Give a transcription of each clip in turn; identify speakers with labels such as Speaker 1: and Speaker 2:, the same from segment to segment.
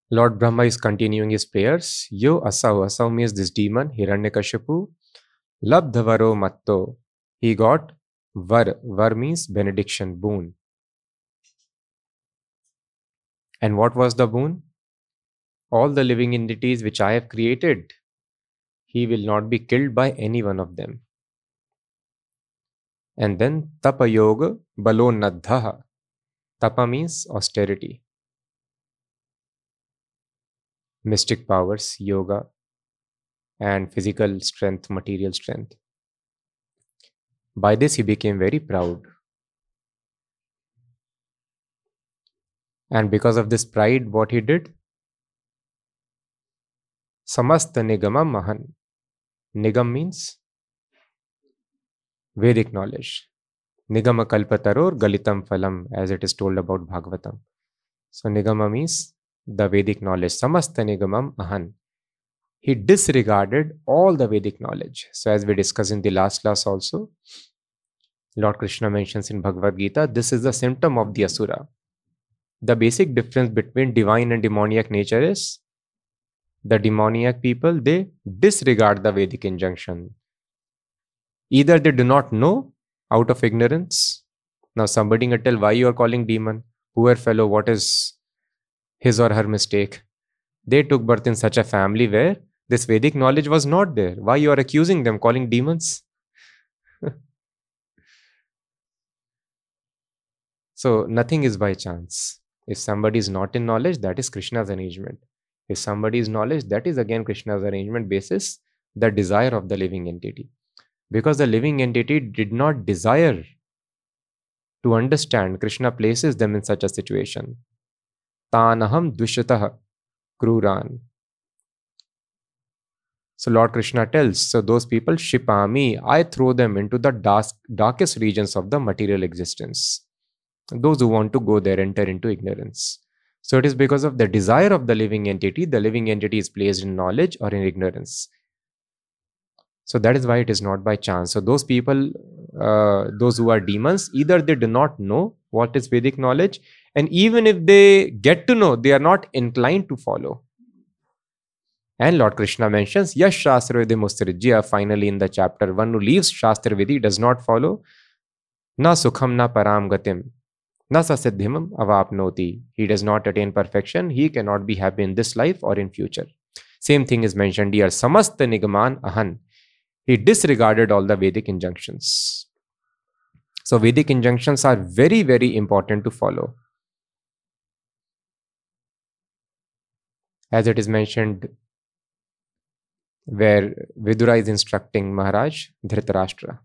Speaker 1: Lord Brahma is continuing his prayers. Yo asau. Asau means this demon, Hiranyakashipu. Labdhavaro matto. He got var. Var means benediction, boon. And what was the boon? All the living entities which I have created, he will not be killed by any one of them. And then tapa yoga balo nadhaha. Tapa means austerity, mystic powers, yoga, and physical strength, material strength. By this, he became very proud. And because of this pride, what he did? Samasta nigama mahan. Nigam means Vedic knowledge. Nigama kalpataror galitam phalam, as it is told about Bhagavatam. So Nigama means the Vedic knowledge. Samasta nigamam ahan. He disregarded all the Vedic knowledge. So as we discussed in the last class also, Lord Krishna mentions in Bhagavad Gita, this is the symptom of the Asura. The basic difference between divine and demoniac nature is the demoniac people, they disregard the Vedic injunction. Either they do not know out of ignorance. Now somebody can tell why you are calling demon. Poor fellow, what is his or her mistake? They took birth in such a family where this Vedic knowledge was not there. Why you are accusing them, calling demons? So nothing is by chance. If somebody is not in knowledge, that is Krishna's arrangement. If somebody is knowledge, that is again Krishna's arrangement basis the desire of the living entity. Because the living entity did not desire to understand, Krishna places them in such a situation. Tanaham dushatah kruran. So Lord Krishna tells, so those people, Shipami, I throw them into the darkest regions of the material existence. Those who want to go there enter into ignorance. So it is because of the desire of the living entity is placed in knowledge or in ignorance. So that is why it is not by chance. So those people, those who are demons, either they do not know what is Vedic knowledge, and even if they get to know, they are not inclined to follow. And Lord Krishna mentions, Yash Shastra Vidi Mustrijya, finally in the chapter, one who leaves Shastra Vidi, does not follow, na sukham na param gatim, na sasiddhimam avapnoti. He does not attain perfection, he cannot be happy in this life or in future. Same thing is mentioned here, samasta nigaman ahan. He disregarded all the Vedic injunctions. So Vedic injunctions are very, very important to follow. As it is mentioned, where Vidura is instructing Maharaj Dhritarashtra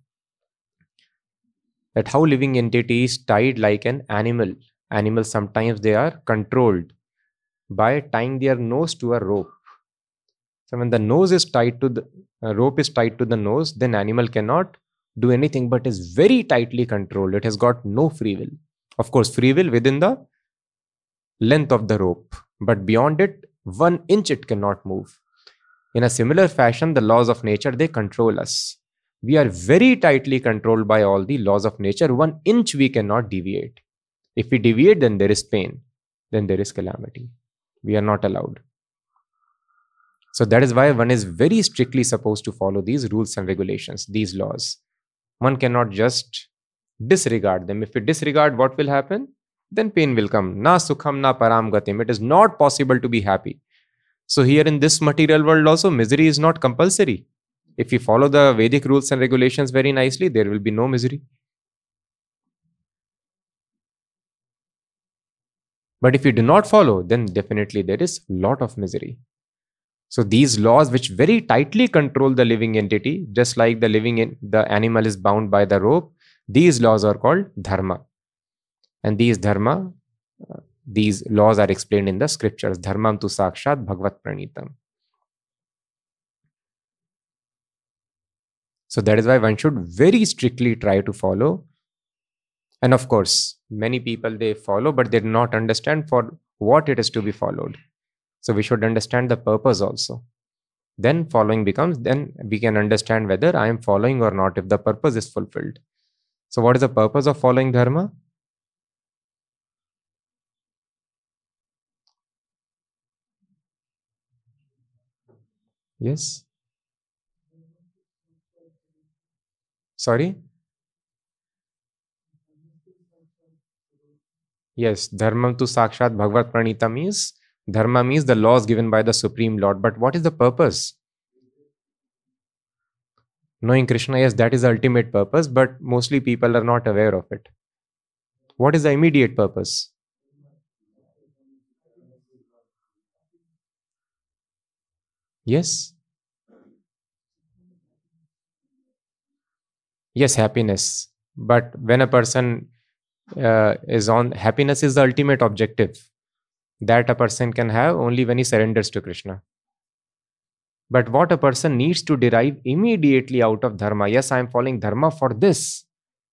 Speaker 1: that how living entities tied like an animal. Animals sometimes they are controlled by tying their nose to a rope. So when the nose is tied to the rope is tied to the nose, then animal cannot do anything but is very tightly controlled. It has got no free will. Of course, free will within the length of the rope, but beyond it, 1 inch it cannot move. In a similar fashion, the laws of nature, they control us. We are very tightly controlled by all the laws of nature. 1 inch we cannot deviate. If we deviate, then there is pain. Then there is calamity. We are not allowed. So that is why one is very strictly supposed to follow these rules and regulations, these laws. One cannot just disregard them. If we disregard, what will happen? Then pain will come. Na sukham na param gatim. It is not possible to be happy. So here in this material world also, misery is not compulsory. If you follow the Vedic rules and regulations very nicely, there will be no misery. But if you do not follow, then definitely there is a lot of misery. So these laws which very tightly control the living entity, just like the animal is bound by the rope, these laws are called dharma. And these laws are explained in the scriptures. Dharmam tu sakshat bhagavat pranitam. So that is why one should very strictly try to follow. And of course, many people they follow, but they do not understand for what it is to be followed. So we should understand the purpose also. Then following becomes, then we can understand whether I am following or not, if the purpose is fulfilled. So what is the purpose of following dharma? Yes. Sorry? Yes. Dharmam tu sakshat bhagavad pranita means dharma means the laws given by the Supreme Lord. But what is the purpose? Knowing Krishna, yes, that is the ultimate purpose, but mostly people are not aware of it. What is the immediate purpose? Yes. Yes, happiness. But when a person is on happiness is the ultimate objective that a person can have only when he surrenders to Krishna. But what a person needs to derive immediately out of dharma, yes, I am following dharma for this.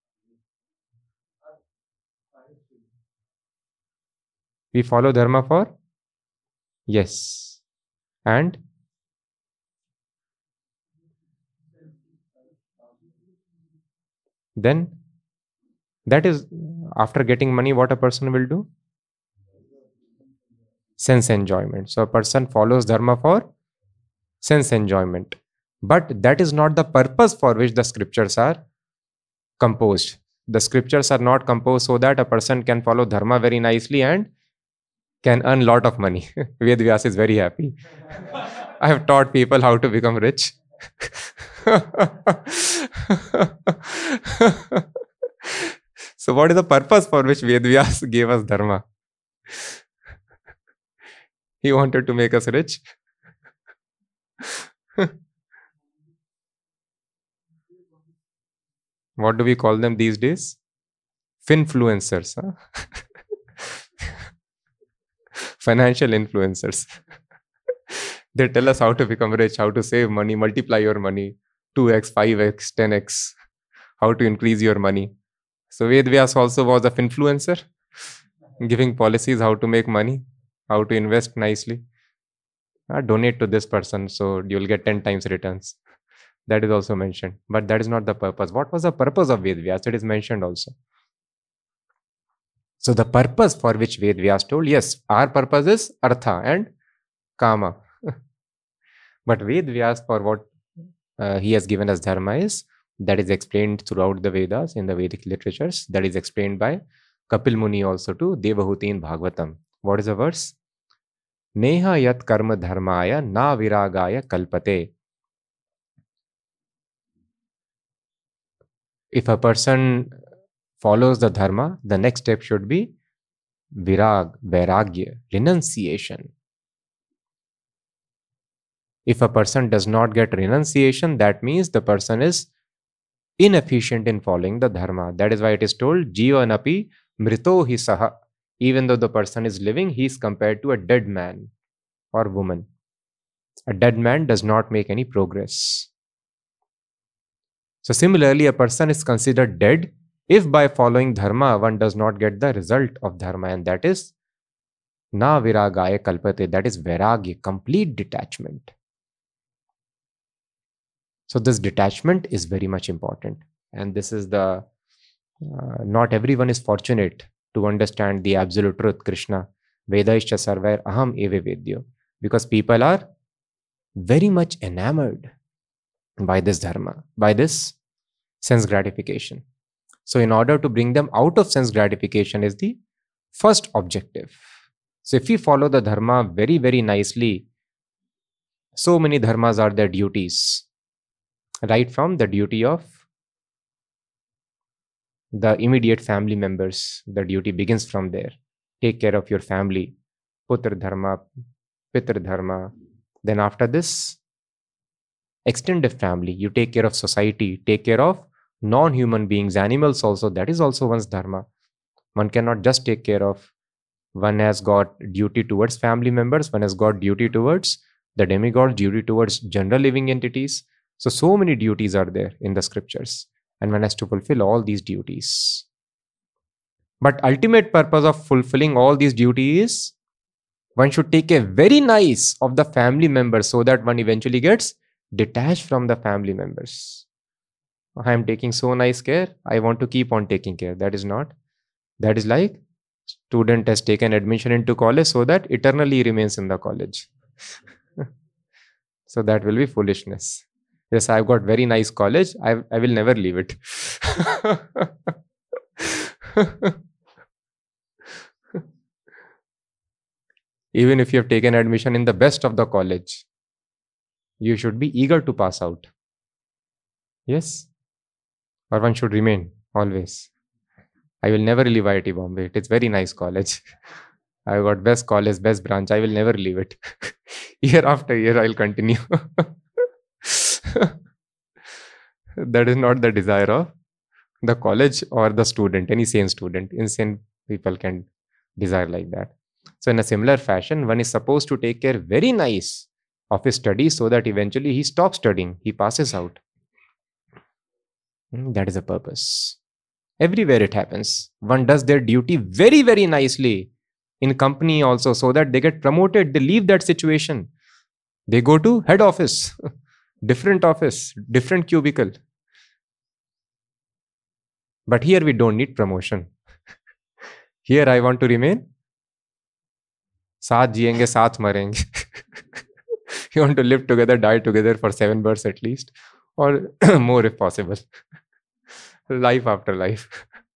Speaker 1: We follow dharma for? Yes. And then that is after getting money, what a person will do? Sense enjoyment. So a person follows dharma for sense enjoyment. But that is not the purpose for which the scriptures are composed. The scriptures are not composed so that a person can follow dharma very nicely and can earn lot of money. Ved Vyas is very happy. I have taught people how to become rich. So what is the purpose for which Ved Vyas gave us dharma? He wanted to make us rich. What do we call them these days? Finfluencers. Huh? Financial influencers. They tell us how to become rich, how to save money, multiply your money, 2x, 5x, 10x, how to increase your money. So Ved Vyas also was a influencer, giving policies how to make money, how to invest nicely. Donate to this person so you'll get 10 times returns. That is also mentioned. But that is not the purpose. What was the purpose of Ved Vyas? It is mentioned also. So the purpose for which Ved Vyas told, yes, our purpose is artha and kama. But Ved Vyas for what he has given us dharma is, that is explained throughout the Vedas in the Vedic literatures. That is explained by Kapil Muni also to Devahuti in Bhagavatam. What is the verse? Neha yat karma dharmaya na viragaya kalpate. If a person follows the dharma, the next step should be vairagya, renunciation. If a person does not get renunciation, that means the person is inefficient in following the dharma. That is why it is told, Jivanapi mrito hi saha. Even though the person is living, he is compared to a dead man or woman. A dead man does not make any progress. So similarly, a person is considered dead if by following dharma one does not get the result of dharma, and that is na viragaya kalpate, that is vairagya, complete detachment. So this detachment is very much important, and this is the not everyone is fortunate to understand the absolute truth, Krishna. Vedaischa sarvair aham eva vedyo, because people are very much enamored by this dharma, by this sense gratification. So in order to bring them out of sense gratification is the first objective. So if we follow the dharma very, very nicely, so many dharmas are their duties, right from the duty of the immediate family members. The duty begins from there. Take care of your family, putra dharma, pitra dharma. Then after this, extended family, you take care of society, take care of non-human beings, animals also. That is also one's dharma. One cannot just take care of. One has got duty towards family members, one has got duty towards the demigod, duty towards general living entities. So many duties are there in the scriptures, and one has to fulfill all these duties. But ultimate purpose of fulfilling all these duties is one should take care very nice of the family members so that one eventually gets detached from the family members. I am taking so nice care, I want to keep on taking care. That is not. That is like student has taken admission into college so that eternally remains in the college. So that will be foolishness. Yes, I've got very nice college. I will never leave it. Even if you have taken admission in the best of the college, you should be eager to pass out. Yes, or one should remain always. I will never leave IIT Bombay. It is very nice college. I got best college, best branch. I will never leave it. Year after year, I'll continue. That is not the desire of the college or the student, any sane student. Insane people can desire like that. So, in a similar fashion, one is supposed to take care very nice of his studies so that eventually he stops studying, he passes out. That is a purpose. Everywhere it happens. One does their duty very, very nicely in company also so that they get promoted. They leave that situation. They go to head office, office, different cubicle. But here we don't need promotion. Here I want to remain. साथ जिएंगे, साथ मरेंगे. You want to live together, die together for 7 births at least, or more if possible. Life after life.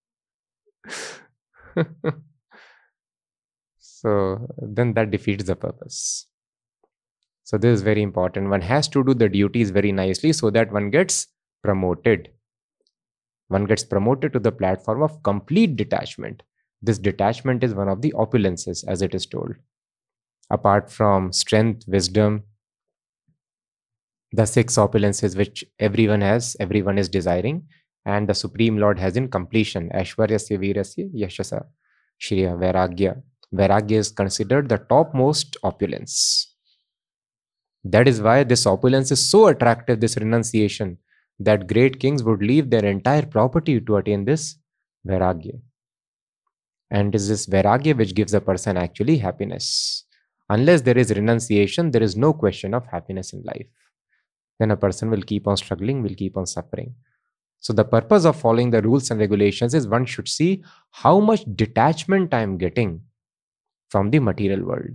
Speaker 1: So then that defeats the purpose. So this is very important. One has to do the duties very nicely so that one gets promoted. One gets promoted to the platform of complete detachment. This detachment is one of the opulences, as it is told. Apart from strength, wisdom, the 6 opulences which everyone has, everyone is desiring, and the Supreme Lord has in completion. Aishwaryasya, Virasya, Yashasa, Shriya, Vairagya. Vairagya is considered the topmost opulence. That is why this opulence is so attractive, this renunciation, that great kings would leave their entire property to attain this Vairagya. And it is this Vairagya which gives a person actually happiness. Unless there is renunciation, there is no question of happiness in life. Then a person will keep on struggling, will keep on suffering. So the purpose of following the rules and regulations is one should see how much detachment I am getting from the material world.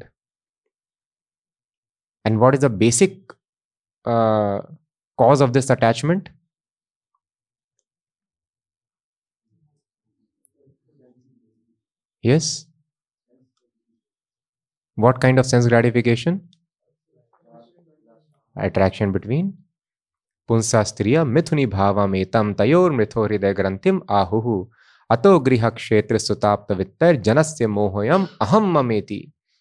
Speaker 1: And what is the basic cause of this attachment? Yes. What kind of sense gratification? Attraction between पुंसास्त्रिय Mithuni भावमेतं तयोर मृथो हृदय ग्रंथिम आहुः अतो गृह क्षेत्र सुताप्त वित्तर जनस्य मोहयम अहम ममेति.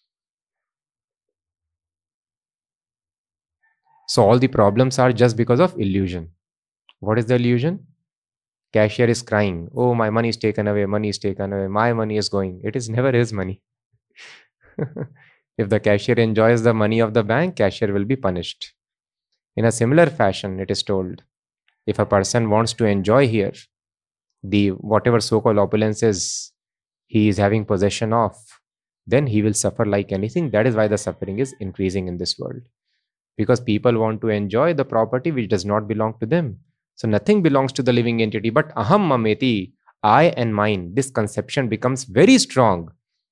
Speaker 1: So all the problems are just because of illusion. What is the illusion? Cashier is crying, oh, my money is taken away, my money is going. It is never his money. If the cashier enjoys the money of the bank, cashier will be punished. In a similar fashion, it is told, if a person wants to enjoy here the whatever so-called opulences he is having possession of, then he will suffer like anything. That is why the suffering is increasing in this world. Because people want to enjoy the property which does not belong to them. So nothing belongs to the living entity, but aham mameti, I and mine, this conception becomes very strong.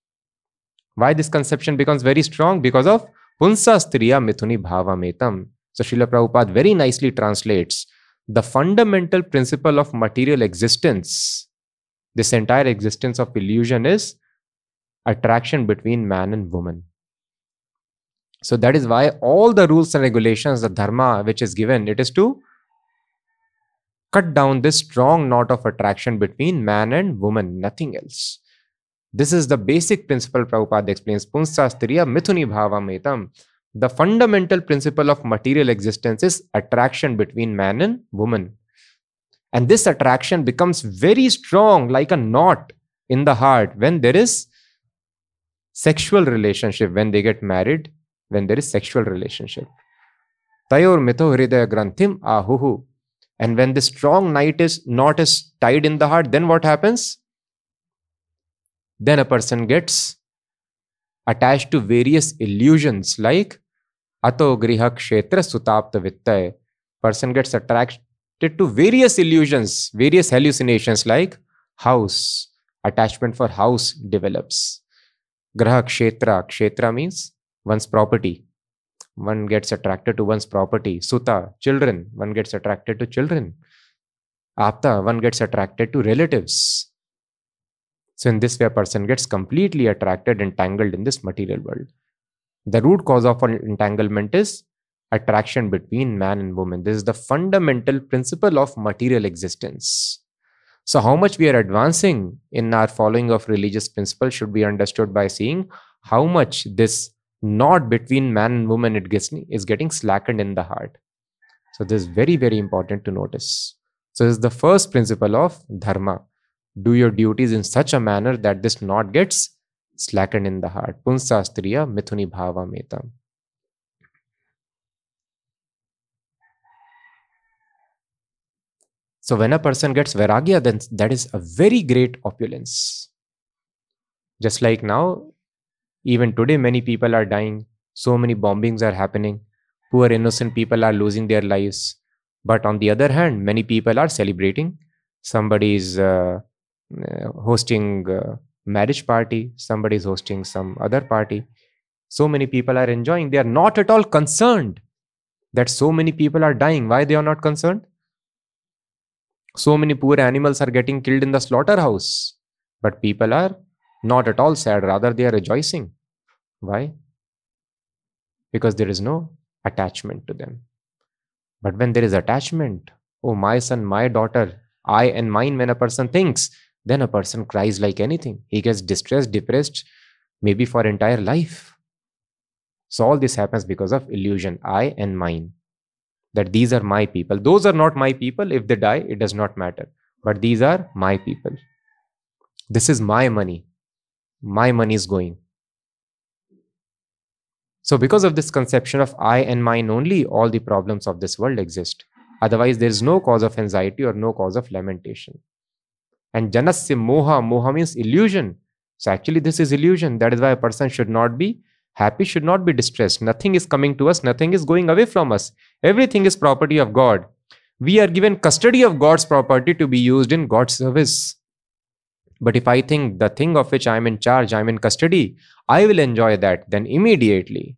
Speaker 1: Why this conception becomes very strong? Because of punsa striya mithuni bhavametam. So Srila Prabhupada very nicely translates the fundamental principle of material existence. This entire existence of illusion is attraction between man and woman. So that is why all the rules and regulations, the dharma which is given, it is to cut down this strong knot of attraction between man and woman, nothing else. This is the basic principle Prabhupada explains. Punsa striya mithuni bhavametam. The fundamental principle of material existence is attraction between man and woman. And this attraction becomes very strong, like a knot in the heart, when there is sexual relationship, when they get married, when there is sexual relationship. Tayor mitho hridaya granthim ahuhu. And when this strong knot is tied in the heart, then what happens? Then a person gets attached to various illusions like Ato griha kshetra sutapta vittaya. Person gets attracted to various illusions, various hallucinations like house. Attachment for house develops. Graha kshetra. Kshetra means one's property. one gets attracted to one's property. Suta, children, one gets attracted to children. Apta, one gets attracted to relatives. So in this way, a person gets completely attracted, entangled in this material world. The root cause of entanglement is attraction between man and woman. This is the fundamental principle of material existence. So how much we are advancing in our following of religious principles should be understood by seeing how much this knot between man and woman is getting slackened in the heart. So this is very, very important to notice. So this is the first principle of dharma. Do your duties in such a manner that this knot gets slackened in the heart. Punsa striya mithuni bhava metam. So when a person gets vairagya, then that is a very great opulence. Just like now, even today, many people are dying. So many bombings are happening. Poor innocent people are losing their lives. But on the other hand, many people are celebrating. Somebody is hosting a marriage party. Somebody is hosting some other party. So many people are enjoying. They are not at all concerned that so many people are dying. Why they are not concerned? So many poor animals are getting killed in the slaughterhouse. But people are not at all sad. Rather, they are rejoicing. Why? Because there is no attachment to them. But when there is attachment, oh, my son, my daughter, I and mine, when a person thinks, then a person cries like anything. He gets distressed, depressed, maybe for entire life. So all this happens because of illusion, I and mine. That these are my people. Those are not my people. If they die, it does not matter. But these are my people. This is my money. My money is going. So because of this conception of I and mine only, all the problems of this world exist. Otherwise, there is no cause of anxiety or no cause of lamentation. And janasya moha, moha means illusion. So actually this is illusion. That is why a person should not be happy, should not be distressed. Nothing is coming to us, nothing is going away from us. Everything is property of God. We are given custody of God's property to be used in God's service. But if I think the thing of which I am in charge, I am in custody, I will enjoy that, then immediately.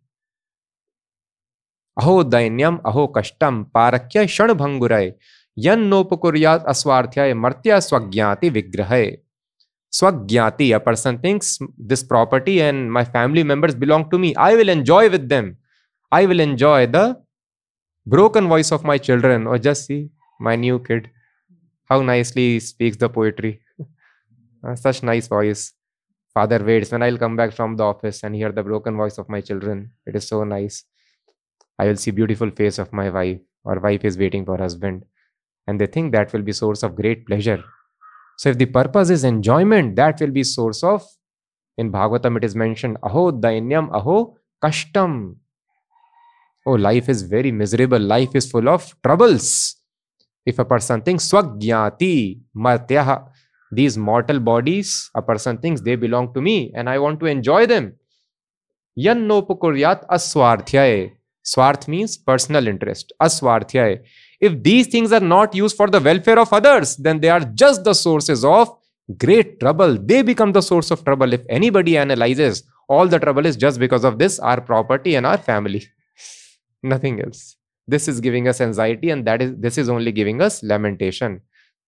Speaker 1: Aho dainyam, aho kashtam, parakya shanbhangurai, yan nopukuryat aswarthyay, martya swagyati vigrahay. Swagyati, a person thinks this property and my family members belong to me. I will enjoy with them. I will enjoy the broken voice of my children. Or just see my new kid, how nicely he speaks the poetry. Such nice voice. Father waits when I'll come back from the office and hear the broken voice of my children. It is so nice. I will see beautiful face of my wife, or wife is waiting for husband. And they think that will be source of great pleasure. So if the purpose is enjoyment, that will be source of, in Bhagavatam it is mentioned, aho dainyam, aho kashtam. Oh, life is very miserable. Life is full of troubles. If a person thinks swagyati martyaha, these mortal bodies, a person thinks they belong to me and I want to enjoy them. Yan nopukuryat aswarthyay. Swarth means personal interest. Aswarthyay. If these things are not used for the welfare of others, then they are just the sources of great trouble. They become the source of trouble. If anybody analyzes, all the trouble is just because of this, our property and our family. Nothing else. This is giving us anxiety, and this is only giving us lamentation.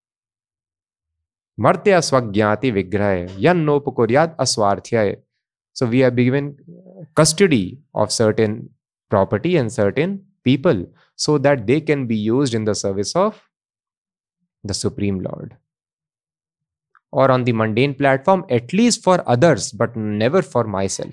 Speaker 1: Martya swagyati vigraya yan nopukuryat aswarthyay. So we are given custody of certain property and certain people so that they can be used in the service of the Supreme Lord. Or on the mundane platform, at least for others, but never for myself.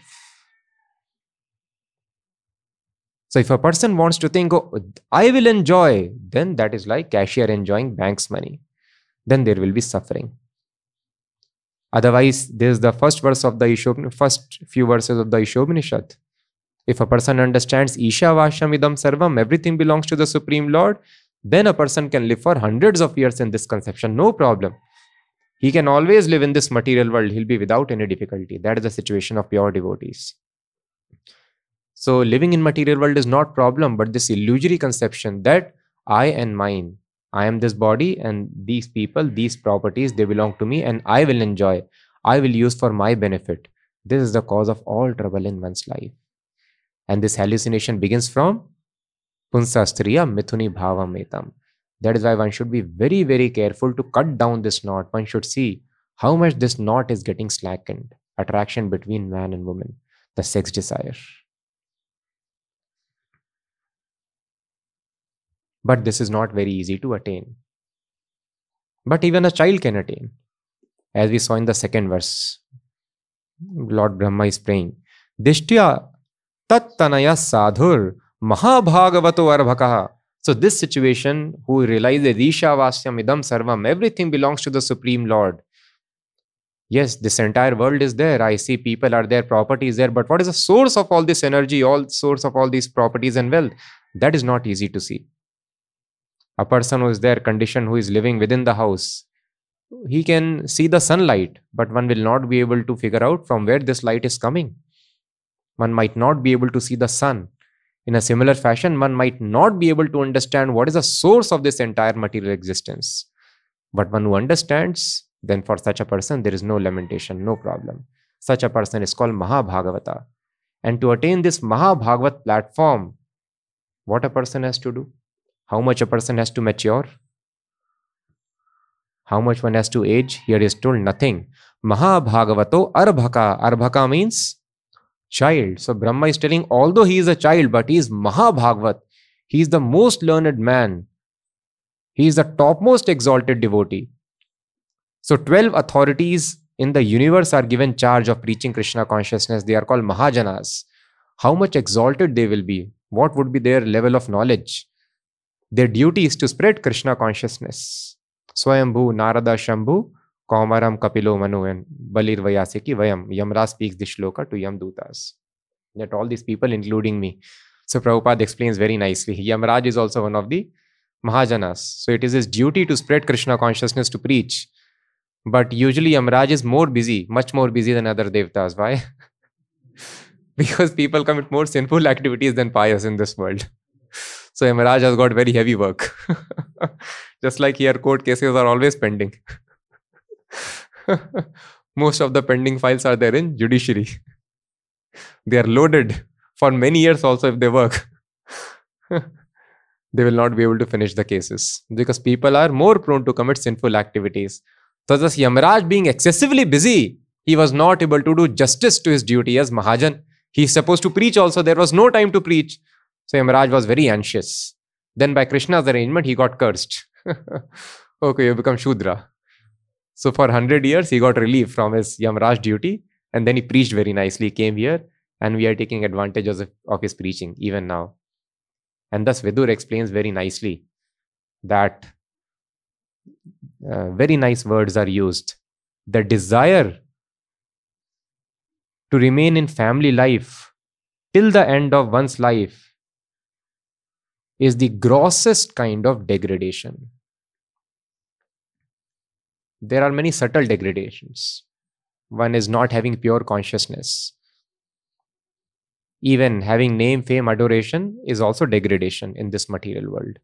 Speaker 1: So if a person wants to think, oh, I will enjoy, then that is like cashier enjoying bank's money. Then there will be suffering. Otherwise, there is the first few verses of the Ishopanishad. If a person understands Isha Vasham Idam Sarvam, everything belongs to the Supreme Lord, then a person can live for hundreds of years in this conception, no problem. He can always live in this material world. He'll be without any difficulty. That is the situation of pure devotees. So living in material world is not problem, but this illusory conception that I and mine, I am this body and these people, these properties, they belong to me and I will enjoy. I will use for my benefit. This is the cause of all trouble in one's life. And this hallucination begins from Punsastriya Mithuni Bhavametam. That is why one should be very, very careful to cut down this knot. One should see how much this knot is getting slackened. Attraction between man and woman, the sex desire. But this is not very easy to attain. But even a child can attain. As we saw in the second verse, Lord Brahma is praying, Dishtya Tattanaya Sadhur Mahabhagavato Arbhakaha. So this situation, who realizes Ishavasyam Idam Sarvam, everything belongs to the Supreme Lord. Yes, this entire world is there. I see people are there, property is there. But what is the source of all this energy, all source of all these properties and wealth? That is not easy to see. A person who is there, conditioned, who is living within the house, he can see the sunlight, but one will not be able to figure out from where this light is coming. One might not be able to see the sun. In a similar fashion, one might not be able to understand what is the source of this entire material existence. But one who understands, then for such a person, there is no lamentation, no problem. Such a person is called Mahabhagavata. And to attain this Mahabhagavat platform, what a person has to do? How much a person has to mature? How much one has to age? Here is told nothing. Mahabhagavato Arbhaka. Arbhaka means child. So Brahma is telling, although he is a child, but he is Mahabhagavat. He is the most learned man. He is the topmost exalted devotee. So 12 authorities in the universe are given charge of preaching Krishna consciousness. They are called Mahajanas. How much exalted they will be? What would be their level of knowledge? Their duty is to spread Krishna consciousness. Swayambhu, Narada, Shambhu, Kaumaram, Kapilo, Manu, and Balir Vayasiki, Vayam. Yamraj speaks this shloka to Yamdutas. That all these people, including me. So Prabhupada explains very nicely. Yamraj is also one of the Mahajanas. So it is his duty to spread Krishna consciousness, to preach. But usually Yamraj is more busy, much more busy than other devtas. Why? Because people commit more sinful activities than pious in this world. So Yamraj has got very heavy work. Just like here, court cases are always pending. Most of the pending files are there in judiciary. They are loaded for many years also if they work. They will not be able to finish the cases because people are more prone to commit sinful activities. So thus Yamraj being excessively busy, he was not able to do justice to his duty as Mahajan. He is supposed to preach also. There was no time to preach. So Yamraj was very anxious. Then by Krishna's arrangement, he got cursed. Okay, you become Shudra. So for 100 years, he got relief from his Yamraj duty. And then he preached very nicely, came here. And we are taking advantage of his preaching, even now. And thus Vidur explains very nicely that very nice words are used. The desire to remain in family life till the end of one's life is the grossest kind of degradation. There are many subtle degradations. One is not having pure consciousness. Even having name, fame, adoration is also degradation in this material world.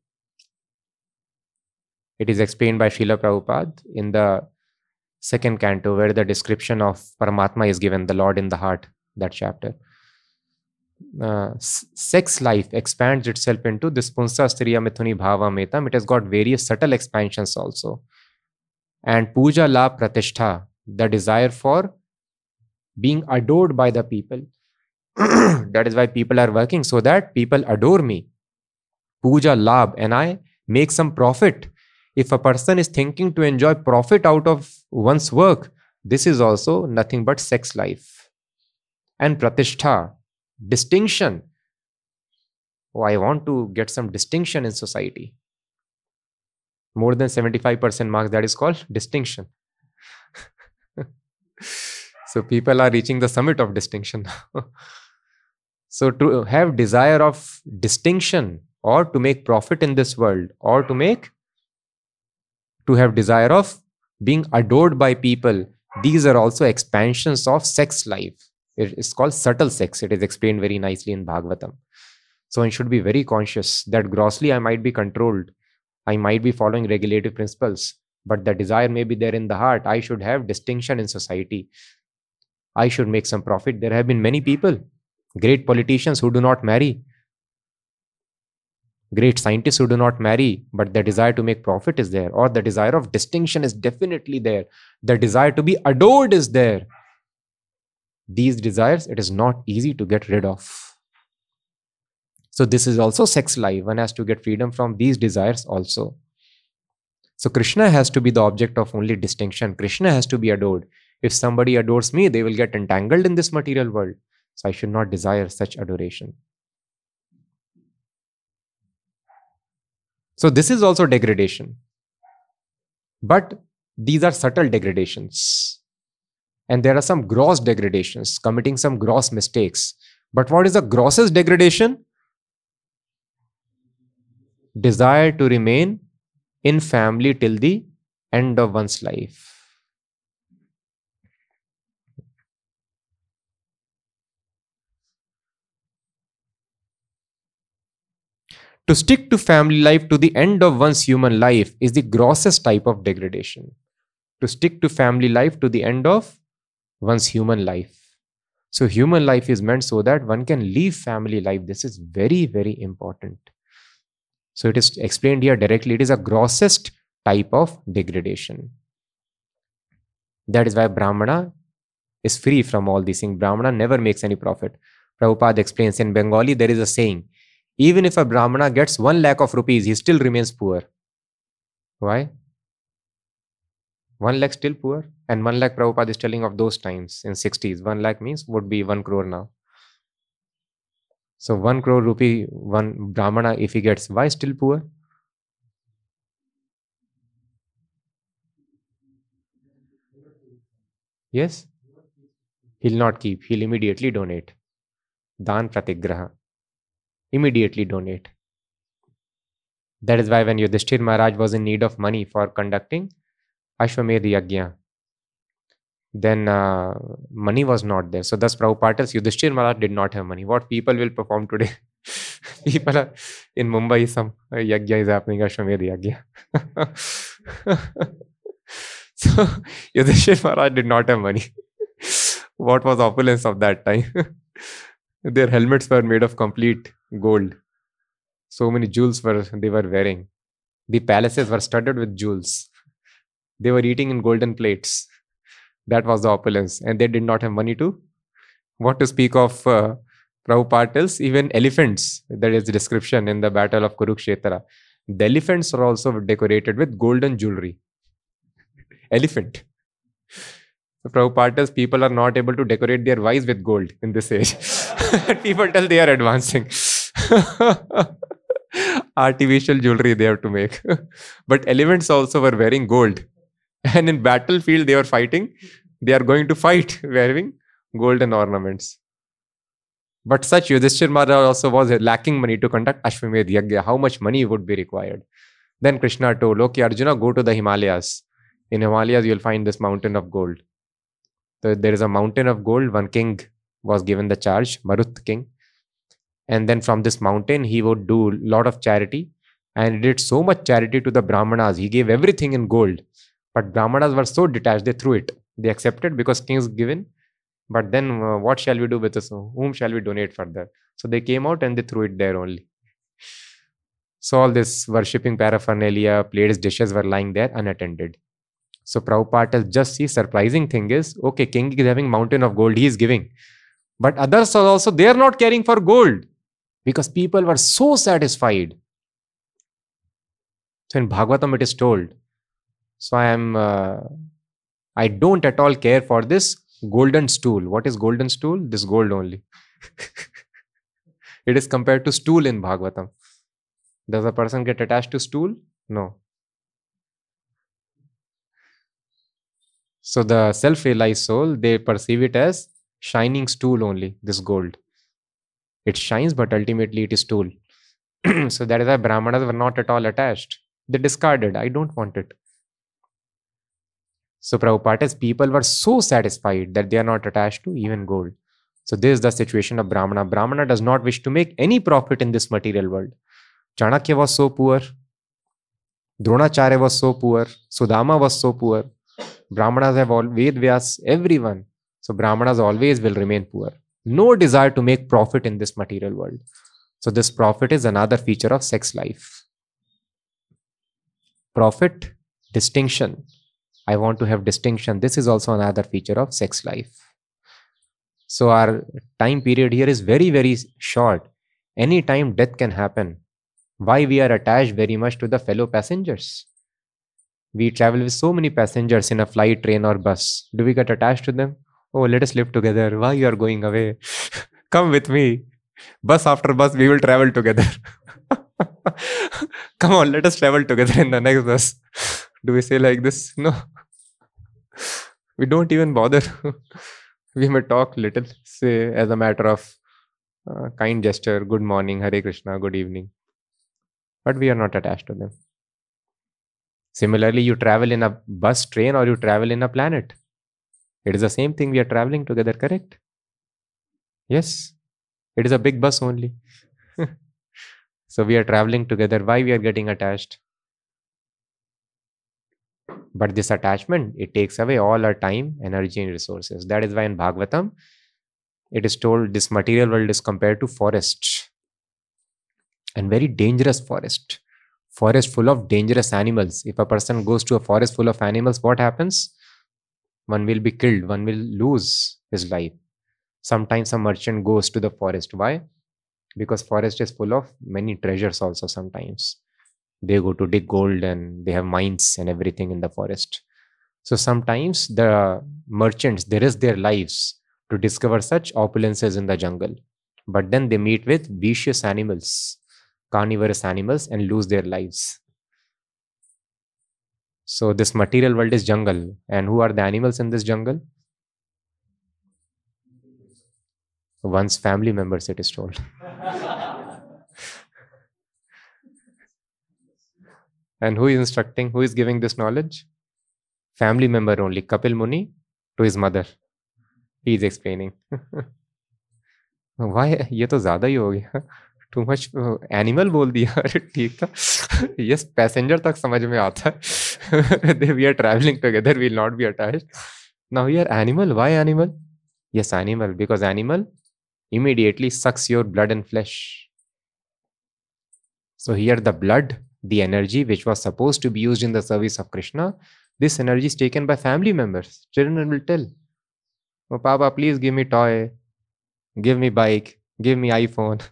Speaker 1: It is explained by Srila Prabhupada in the second canto, where the description of Paramatma is given, the Lord in the heart, that chapter. Sex life expands itself into this Punsa Striya Mithuni Bhava Metam. It has got various subtle expansions also. And Puja La Pratishtha, the desire for being adored by the people. That is why people are working, so that people adore me. Puja Labh, and I make some profit. If a person is thinking to enjoy profit out of one's work, this is also nothing but sex life. And Pratishtha, distinction. Oh, I want to get some distinction in society. More than 75% marks, that is called distinction. So people are reaching the summit of distinction. So to have desire of distinction, or to make profit in this world, or to have desire of being adored by people, these are also expansions of sex life. It is called subtle sex. It is explained very nicely in Bhagavatam. So one should be very conscious that grossly I might be controlled. I might be following regulative principles, but the desire may be there in the heart. I should have distinction in society. I should make some profit. There have been many people Great politicians who do not marry, great scientists who do not marry, but the desire to make profit is there, or the desire of distinction is definitely there. The desire to be adored is there. These desires, it is not easy to get rid of. So this is also sex life. One has to get freedom from these desires also. So Krishna has to be the object of only distinction. Krishna has to be adored. If somebody adores me, they will get entangled in this material world. So I should not desire such adoration. So this is also degradation. But these are subtle degradations. And there are some gross degradations, committing some gross mistakes. But what is the grossest degradation? Desire to remain in family till the end of one's life. To stick to family life to the end of one's human life is the grossest type of degradation. To stick to family life to the end of one's human life. So human life is meant so that one can leave family life. This is very, very important. So it is explained here directly. It is a grossest type of degradation. That is why Brahmana is free from all these things. Brahmana never makes any profit. Prabhupada explains in Bengali, there is a saying, even if a Brahmana gets 1 lakh of rupees, he still remains poor. Why? 1 lakh still poor? And 1 lakh Prabhupada is telling of those times in 60s. 1 lakh means would be 1 crore now. So 1 crore rupee, one Brahmana, if he gets, why still poor? Yes? He'll not keep. He'll immediately donate. Dan pratigraha. Immediately donate. That is why when Yudhishthir Maharaj was in need of money for conducting Ashwamedh Yajna, then money was not there. So thus Prabhupada tells Yudhishthir Maharaj did not have money. What people will perform today? People are in Mumbai, some yajna is happening, Ashwamedh Yajna. So Yudhishthir Maharaj did not have money. What was opulence of that time? Their helmets were made of complete gold. So many jewels they were wearing. The palaces were studded with jewels. They were eating in golden plates. That was the opulence. And they did not have money to. What to speak of Prabhupada tells, even elephants, that is the description in the battle of Kurukshetra. The elephants are also decorated with golden jewelry. Elephant. So Prabhupada tells people are not able to decorate their wives with gold in this age. People tell they are advancing. Artificial jewelry they have to make. But elephants also were wearing gold. And in battlefield they were fighting. They are going to fight wearing golden ornaments. But such Yudhishthir Maharaj also was lacking money to conduct Ashwamedh Yajna. How much money would be required? Then Krishna told, okay, Arjuna, go to the Himalayas. In Himalayas, you'll find this mountain of gold. So there is a mountain of gold. One king was given the charge, Marut king. And then from this mountain, he would do a lot of charity. And he did so much charity to the Brahmanas. He gave everything in gold. But Brahmanas were so detached, they threw it. They accepted because kings given. But then what shall we do with this? Whom shall we donate further? So they came out and they threw it there only. So all this worshipping paraphernalia, plates, dishes were lying there unattended. So Prabhupada tells, just see, surprising thing is, okay, king is having mountain of gold, he is giving. But others are also, they are not caring for gold. Because people were so satisfied. So in Bhagavatam it is told, so I don't at all care for this golden stool. What is golden stool? This gold only. It is compared to stool in Bhagavatam. Does a person get attached to stool? No. So the self-realized soul, they perceive it as shining stool only, this gold. It shines, but ultimately it is stool. So that is why Brahmanas were not at all attached. They discarded. I don't want it. So Prabhupada's people were so satisfied that they are not attached to even gold. So this is the situation of Brahmana. Brahmana does not wish to make any profit in this material world. Chanakya was so poor. Dronacharya was so poor. Sudama was so poor. Brahmanas have all, Ved Vyas, everyone. So Brahmanas always will remain poor. No desire to make profit in this material world. So this profit is another feature of sex life. Profit, distinction. I want to have distinction. This is also another feature of sex life. So our time period here is very, very short. Any time death can happen. Why we are attached very much to the fellow passengers? We travel with so many passengers in a flight, train, or bus. Do we get attached to them? Oh, let us live together. Why you are going away? Come with me. Bus after bus, we will travel together. Come on, let us travel together in the next bus. Do we say like this? No. We don't even bother. We may talk little, say as a matter of kind gesture, good morning, Hare Krishna, good evening. But we are not attached to them. Similarly, you travel in a bus, train, or you travel in a planet. It is the same thing. We are traveling together, correct? Yes. It is a big bus only. So we are traveling together. Why we are getting attached? But this attachment, it takes away all our time, energy, and resources. That is why in Bhagavatam, it is told this material world is compared to forest, and very dangerous forest. Forest full of dangerous animals. If a person goes to a forest full of animals, what happens? One will be killed, one will lose his life. Sometimes a merchant goes to the forest. Why? Because forest is full of many treasures also sometimes. They go to dig gold and they have mines and everything in the forest. So sometimes the merchants, they risk their lives to discover such opulences in the jungle. But then they meet with vicious animals, carnivorous animals, and lose their lives. So this material world is jungle. And who are the animals in this jungle? One's family members, it is told. And who is instructing? Who is giving this knowledge? Family member only. Kapil Muni to his mother. He is explaining. Why? ये तो ज़्यादा ही हो गया. Too much animal बोल दिया. अरे ठीक था. Yes, passenger तक समझ में आता है. We are traveling together. We will not be attached. Now here animal. Why animal? Yes, animal. Because animal immediately sucks your blood and flesh. So here the blood, the energy which was supposed to be used in the service of Krishna, this energy is taken by family members. Children will tell, oh, Papa, please give me toy, give me bike, give me iPhone.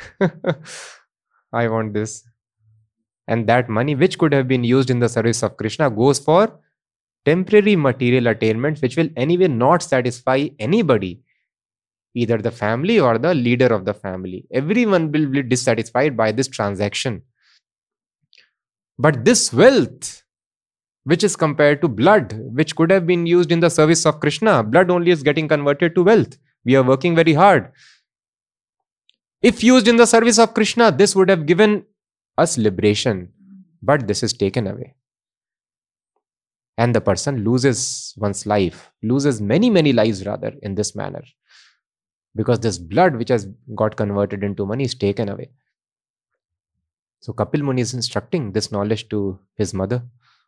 Speaker 1: I want this. And that money which could have been used in the service of Krishna goes for temporary material attainments which will anyway not satisfy anybody, either the family or the leader of the family. Everyone will be dissatisfied by this transaction. But this wealth, which is compared to blood, which could have been used in the service of Krishna, blood only is getting converted to wealth. We are working very hard. If used in the service of Krishna, this would have given us liberation. But this is taken away. And the person loses one's life, loses many, many lives rather in this manner. Because this blood which has got converted into money is taken away. So Kapil Muni is instructing this knowledge to his mother.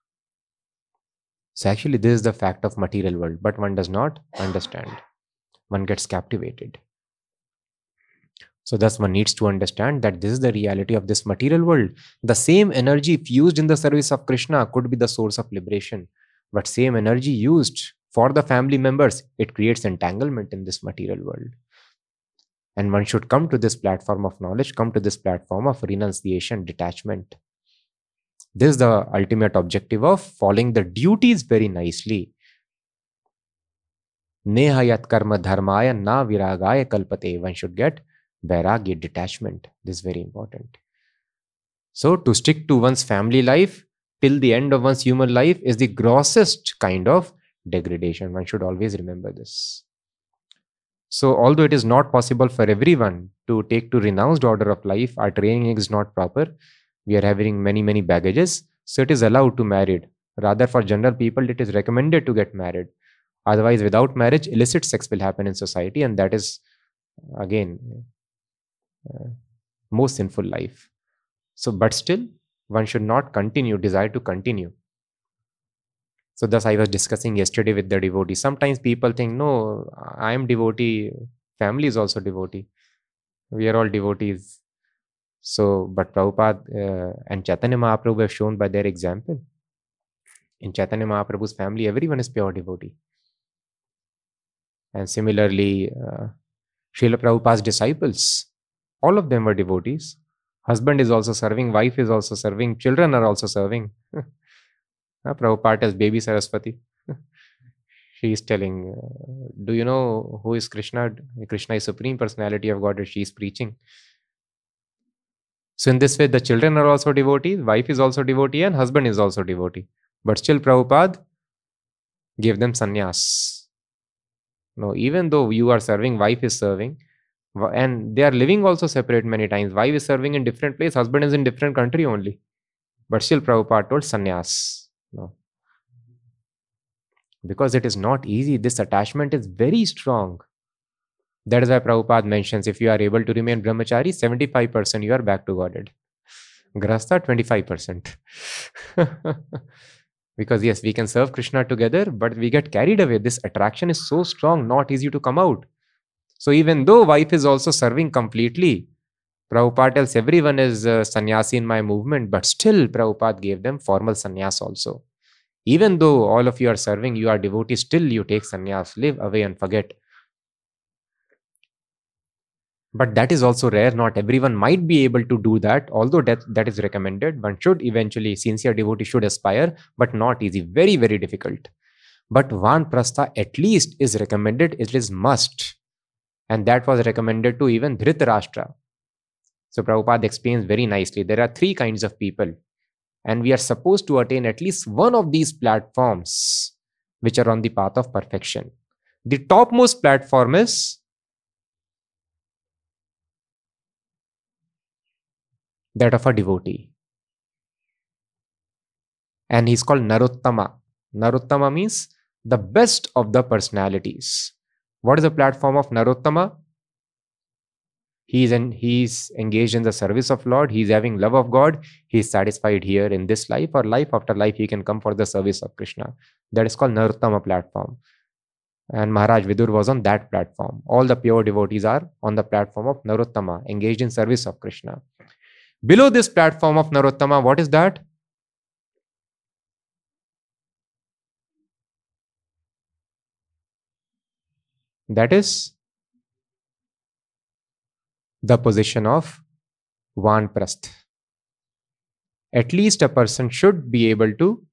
Speaker 1: So actually this is the fact of material world, but one does not understand. One gets captivated. So thus one needs to understand that this is the reality of this material world. The same energy if used in the service of Krishna could be the source of liberation. But same energy used for the family members, it creates entanglement in this material world. And one should come to this platform of knowledge, come to this platform of renunciation, detachment. This is the ultimate objective of following the duties very nicely. Nehayat karma dharmaya na viragaya kalpate. One should get vairagya, detachment. This is very important. So to stick to one's family life till the end of one's human life is the grossest kind of degradation. One should always remember this. So although it is not possible for everyone to take to renounced order of life, our training is not proper. We are having many, many baggages. So it is allowed to marry. Rather for general people, it is recommended to get married. Otherwise, without marriage, illicit sex will happen in society. And that is, again, most sinful life. So, but still, one should not desire to continue. So thus I was discussing yesterday with the devotee. Sometimes people think, no, I am devotee, family is also devotee. We are all devotees. So, but Prabhupada and Chaitanya Mahaprabhu have shown by their example. In Chaitanya Mahaprabhu's family, everyone is pure devotee. And similarly, Srila Prabhupada's disciples, all of them were devotees. Husband is also serving, wife is also serving, children are also serving. Prabhupada as baby Saraswati. She is telling, do you know who is Krishna? Krishna is Supreme Personality of Godhead. She is preaching. So in this way, the children are also devotees, wife is also devotee, and husband is also devotee. But still Prabhupada gave them sannyas. No, even though you are serving, wife is serving, and they are living also separate many times. Wife is serving in different place, husband is in different country only. But still Prabhupada told sannyas. No. Because it is not easy. This attachment is very strong. That is why Prabhupada mentions if you are able to remain brahmachari, 75% you are back to Godhead. Grahastha, 25%. Because yes, we can serve Krishna together, but we get carried away. This attraction is so strong, not easy to come out. So even though wife is also serving completely, Prabhupada tells everyone is sannyasi in my movement, but still Prabhupada gave them formal sannyas also. Even though all of you are serving, you are devotees, still you take sannyas, live away and forget. But that is also rare. Not everyone might be able to do that, although that is recommended. One should eventually, sincere devotee should aspire, but not easy, very, very difficult. But Vanprastha at least is recommended, it is must. And that was recommended to even Dhritarashtra. So Prabhupada explains very nicely, there are three kinds of people. And we are supposed to attain at least one of these platforms, which are on the path of perfection. The topmost platform is that of a devotee. And he's called Narottama. Narottama means the best of the personalities. What is the platform of Narottama? He's engaged in the service of Lord. He's having love of God. He's satisfied here in this life, or life after life he can come for the service of Krishna. That is called Narottama platform. And Maharaj Vidur was on that platform. All the pure devotees are on the platform of Narottama, engaged in service of Krishna. Below this platform of Narottama, what is that? That is the position of Vanprastha. At least a person should be able to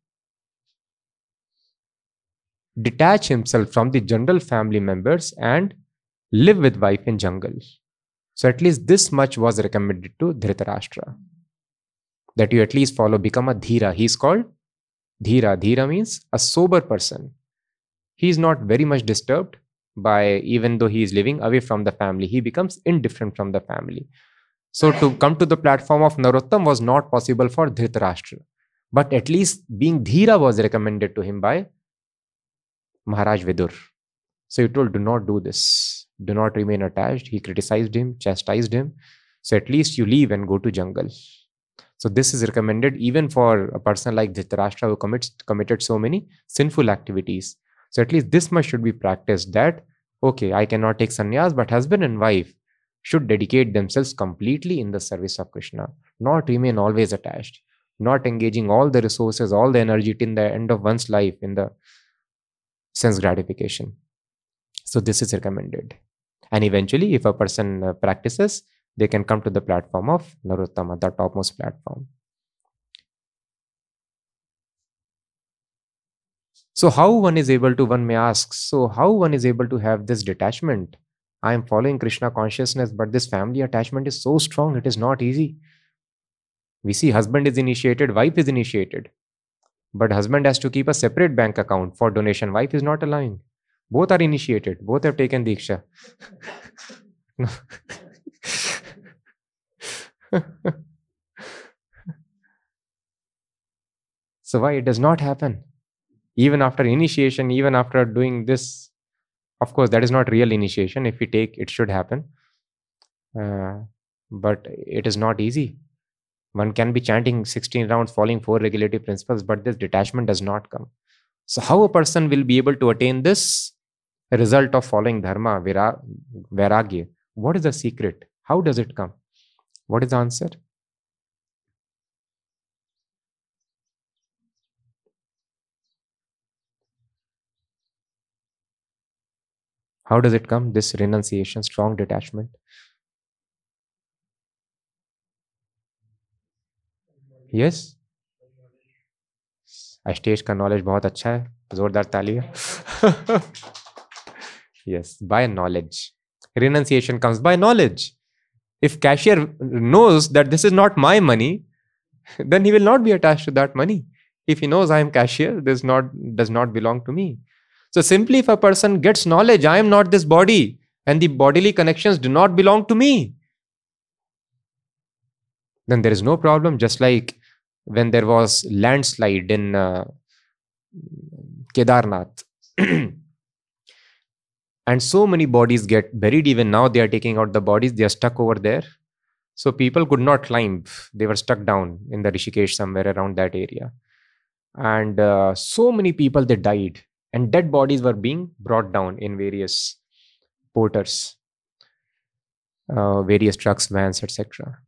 Speaker 1: detach himself from the general family members and live with wife in jungle. So at least this much was recommended to Dhritarashtra. That you at least follow, become a dhira. He is called dhira. Dhira means a sober person. He is not very much disturbed by, even though he is living away from the family, he becomes indifferent from the family. So to come to the platform of Narottam was not possible for Dhritarashtra. But at least being dhira was recommended to him by Maharaj Vidur. So he told, do not do this. Do not remain attached. He criticized him, chastised him. So at least you leave and go to jungle. So this is recommended even for a person like Dhritarashtra who committed so many sinful activities. So at least this much should be practiced, that, okay, I cannot take sannyas, but husband and wife should dedicate themselves completely in the service of Krishna, not remain always attached, not engaging all the resources, all the energy till the end of one's life in the sense gratification. So this is recommended. And eventually, if a person practices, they can come to the platform of Narottama, the topmost platform. So how one is able to, one may ask, so how one is able to have this detachment? I am following Krishna consciousness, but this family attachment is so strong, it is not easy. We see husband is initiated, wife is initiated. But husband has to keep a separate bank account for donation. Wife is not allowing. Both are initiated. Both have taken Diksha. So why it does not happen? Even after initiation, even after doing this, of course, that is not real initiation. If we take, it should happen. But it is not easy. One can be chanting 16 rounds, following 4 regulative principles, but this detachment does not come. So how a person will be able to attain this? A result of following dharma, vairagya. What is the secret? How does it come? What is the answer? How does it come? This renunciation, strong detachment. Yes, stage का knowledge बहुत अच्छा है, जोरदार तालियां. Yes, by knowledge. Renunciation comes by knowledge. If cashier knows that this is not my money, then he will not be attached to that money. If he knows I am cashier, this does not belong to me. So simply if a person gets knowledge, I am not this body, and the bodily connections do not belong to me, then there is no problem. Just like when there was landslide in Kedarnath, and so many bodies get buried. Even now they are taking out the bodies, they are stuck over there. So people could not climb, they were stuck down in the Rishikesh, somewhere around that area. And so many people, they died, and dead bodies were being brought down in various porters, various trucks, vans, etc.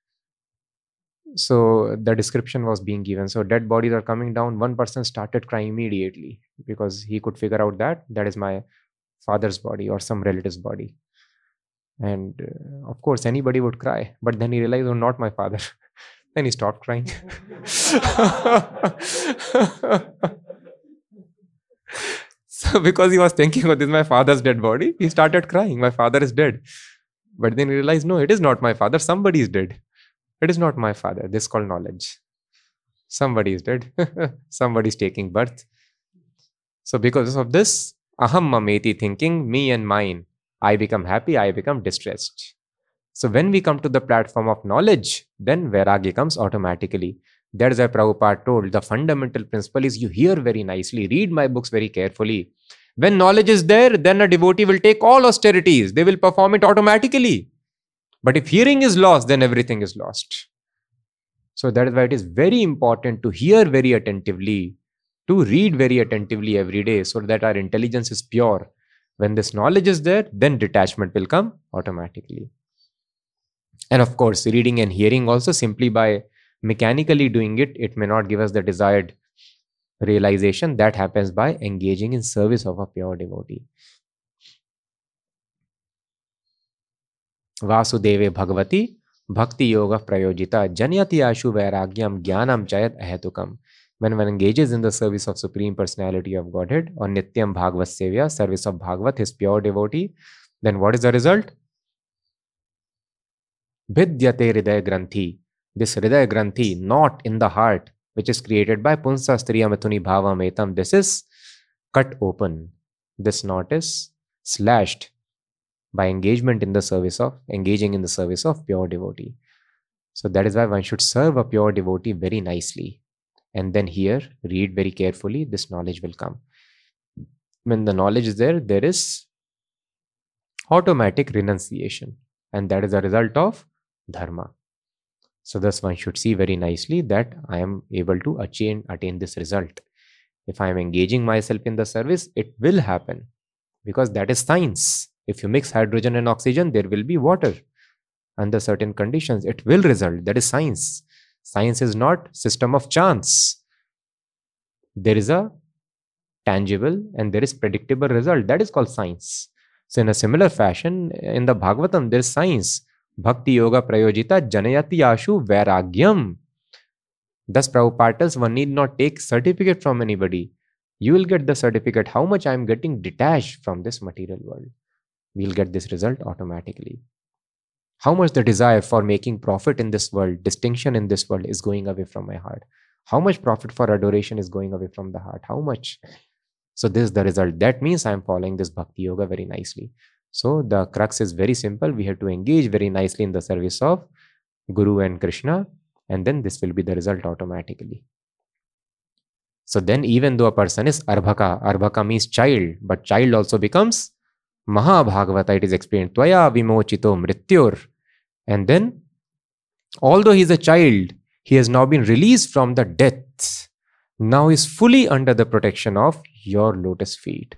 Speaker 1: So the description was being given. So dead bodies are coming down. One person started crying immediately because he could figure out that that is my father's body or some relative's body. And of course, anybody would cry. But then he realized, oh, not my father. Then he stopped crying. So because he was thinking, oh, this is my father's dead body, he started crying. My father is dead. But then he realized, no, it is not my father. Somebody is dead. It is not my father. This is called knowledge. Somebody is dead. Somebody is taking birth. So because of this, aham mameti, thinking, me and mine, I become happy, I become distressed. So when we come to the platform of knowledge, then vairagya comes automatically. That is why Prabhupada told, the fundamental principle is you hear very nicely, read my books very carefully. When knowledge is there, then a devotee will take all austerities. They will perform it automatically. But if hearing is lost, then everything is lost. So that is why it is very important to hear very attentively, to read very attentively every day, so that our intelligence is pure. When this knowledge is there, then detachment will come automatically. And of course, reading and hearing also, simply by mechanically doing it, it may not give us the desired realization. That happens by engaging in service of a pure devotee. Vasudeve Bhagavati Bhakti Yoga Prayojita Janyati Ashu Vairagyam Jnanam Chayat Ahetukam. When one engages in the service of Supreme Personality of Godhead, or Nityam Bhagavad Sevya, service of Bhagavat, his pure devotee, then what is the result? Bhidyate Hridaya Granthi. This Hridaya Granthi, not in the heart, which is created by Punsa Striya Mathuni Bhava Metam, this is cut open. This knot is slashed by engaging in the service of pure devotee. So that is why one should serve a pure devotee very nicely. And then here, read very carefully, this knowledge will come. When the knowledge is there, there is automatic renunciation. And that is the result of dharma. So thus one should see very nicely that I am able to attain this result. If I am engaging myself in the service, it will happen, because that is science. If you mix hydrogen and oxygen, there will be water. Under certain conditions, it will result. That is science. Science is not system of chance. There is a tangible and there is predictable result. That is called science. So in a similar fashion, in the Bhagavatam, there is science. Bhakti Yoga Prayojita Janayati Ashu Vairagyam. Thus Prabhupada tells, one need not take certificate from anybody. You will get the certificate how much I am getting detached from this material world. We will get this result automatically. How much the desire for making profit in this world, distinction in this world, is going away from my heart. How much profit for adoration is going away from the heart. How much? So this is the result. That means I am following this Bhakti Yoga very nicely. So the crux is very simple. We have to engage very nicely in the service of Guru and Krishna, and then this will be the result automatically. So then even though a person is Arbhaka means child, but child also becomes Mahabhagavata. It is explained, Tvaya vimochito mrityur. And then, although he is a child, he has now been released from the death. Now is fully under the protection of your lotus feet.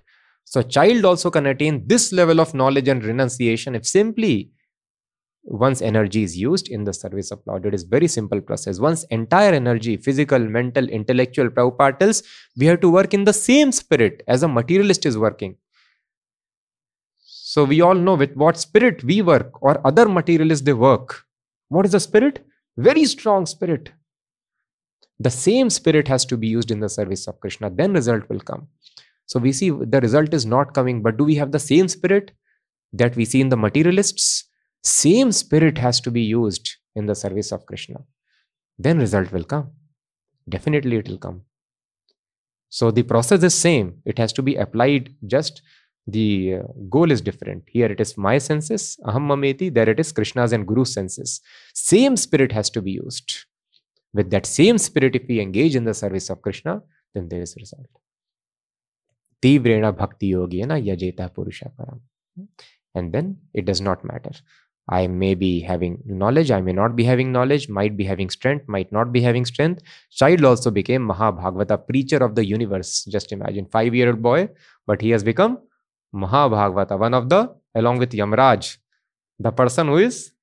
Speaker 1: So a child also can attain this level of knowledge and renunciation if simply one's energy is used in the service of Lord. It is very simple process. One's entire energy, physical, mental, intellectual, Prabhupada tells, we have to work in the same spirit as a materialist is working. So we all know with what spirit we work or other materialists they work. What is the spirit? Very strong spirit. The same spirit has to be used in the service of Krishna. Then result will come. So we see the result is not coming, but do we have the same spirit that we see in the materialists? Same spirit has to be used in the service of Krishna. Then result will come. Definitely it will come. So the process is same. It has to be applied, just the goal is different. Here it is my senses, aham mameti, there it is Krishna's and Guru's senses. Same spirit has to be used. With that same spirit, if we engage in the service of Krishna, then there is result. Tivrena bhakti yogena yajeta purusha param. And then it does not matter. I may be having knowledge, I may not be having knowledge, might be having strength, might not be having strength. Child also became Mahabhagavata, preacher of the universe. Just imagine, 5-year-old boy, but he has become Mahabhagavata, one of the, along with Yamraj, the person who is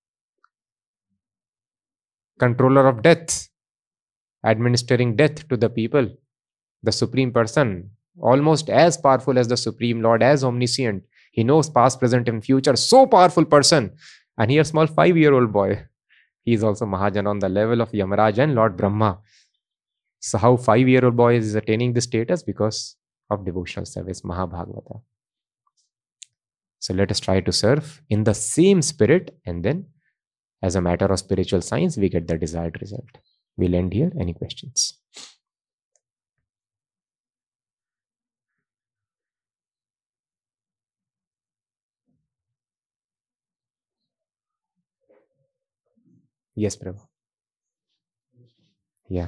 Speaker 1: controller of death, administering death to the people, the supreme person, almost as powerful as the Supreme Lord, as omniscient. He knows past, present, and future. So powerful person. And here, small 5-year-old boy. He is also Mahajan on the level of Yamaraj and Lord Brahma. So how 5-year-old boy is attaining this status? Because of devotional service, Mahabhagavata. So let us try to serve in the same spirit, and then as a matter of spiritual science, we get the desired result. We'll end here. Any questions? Yes, Prabhu. Yeah.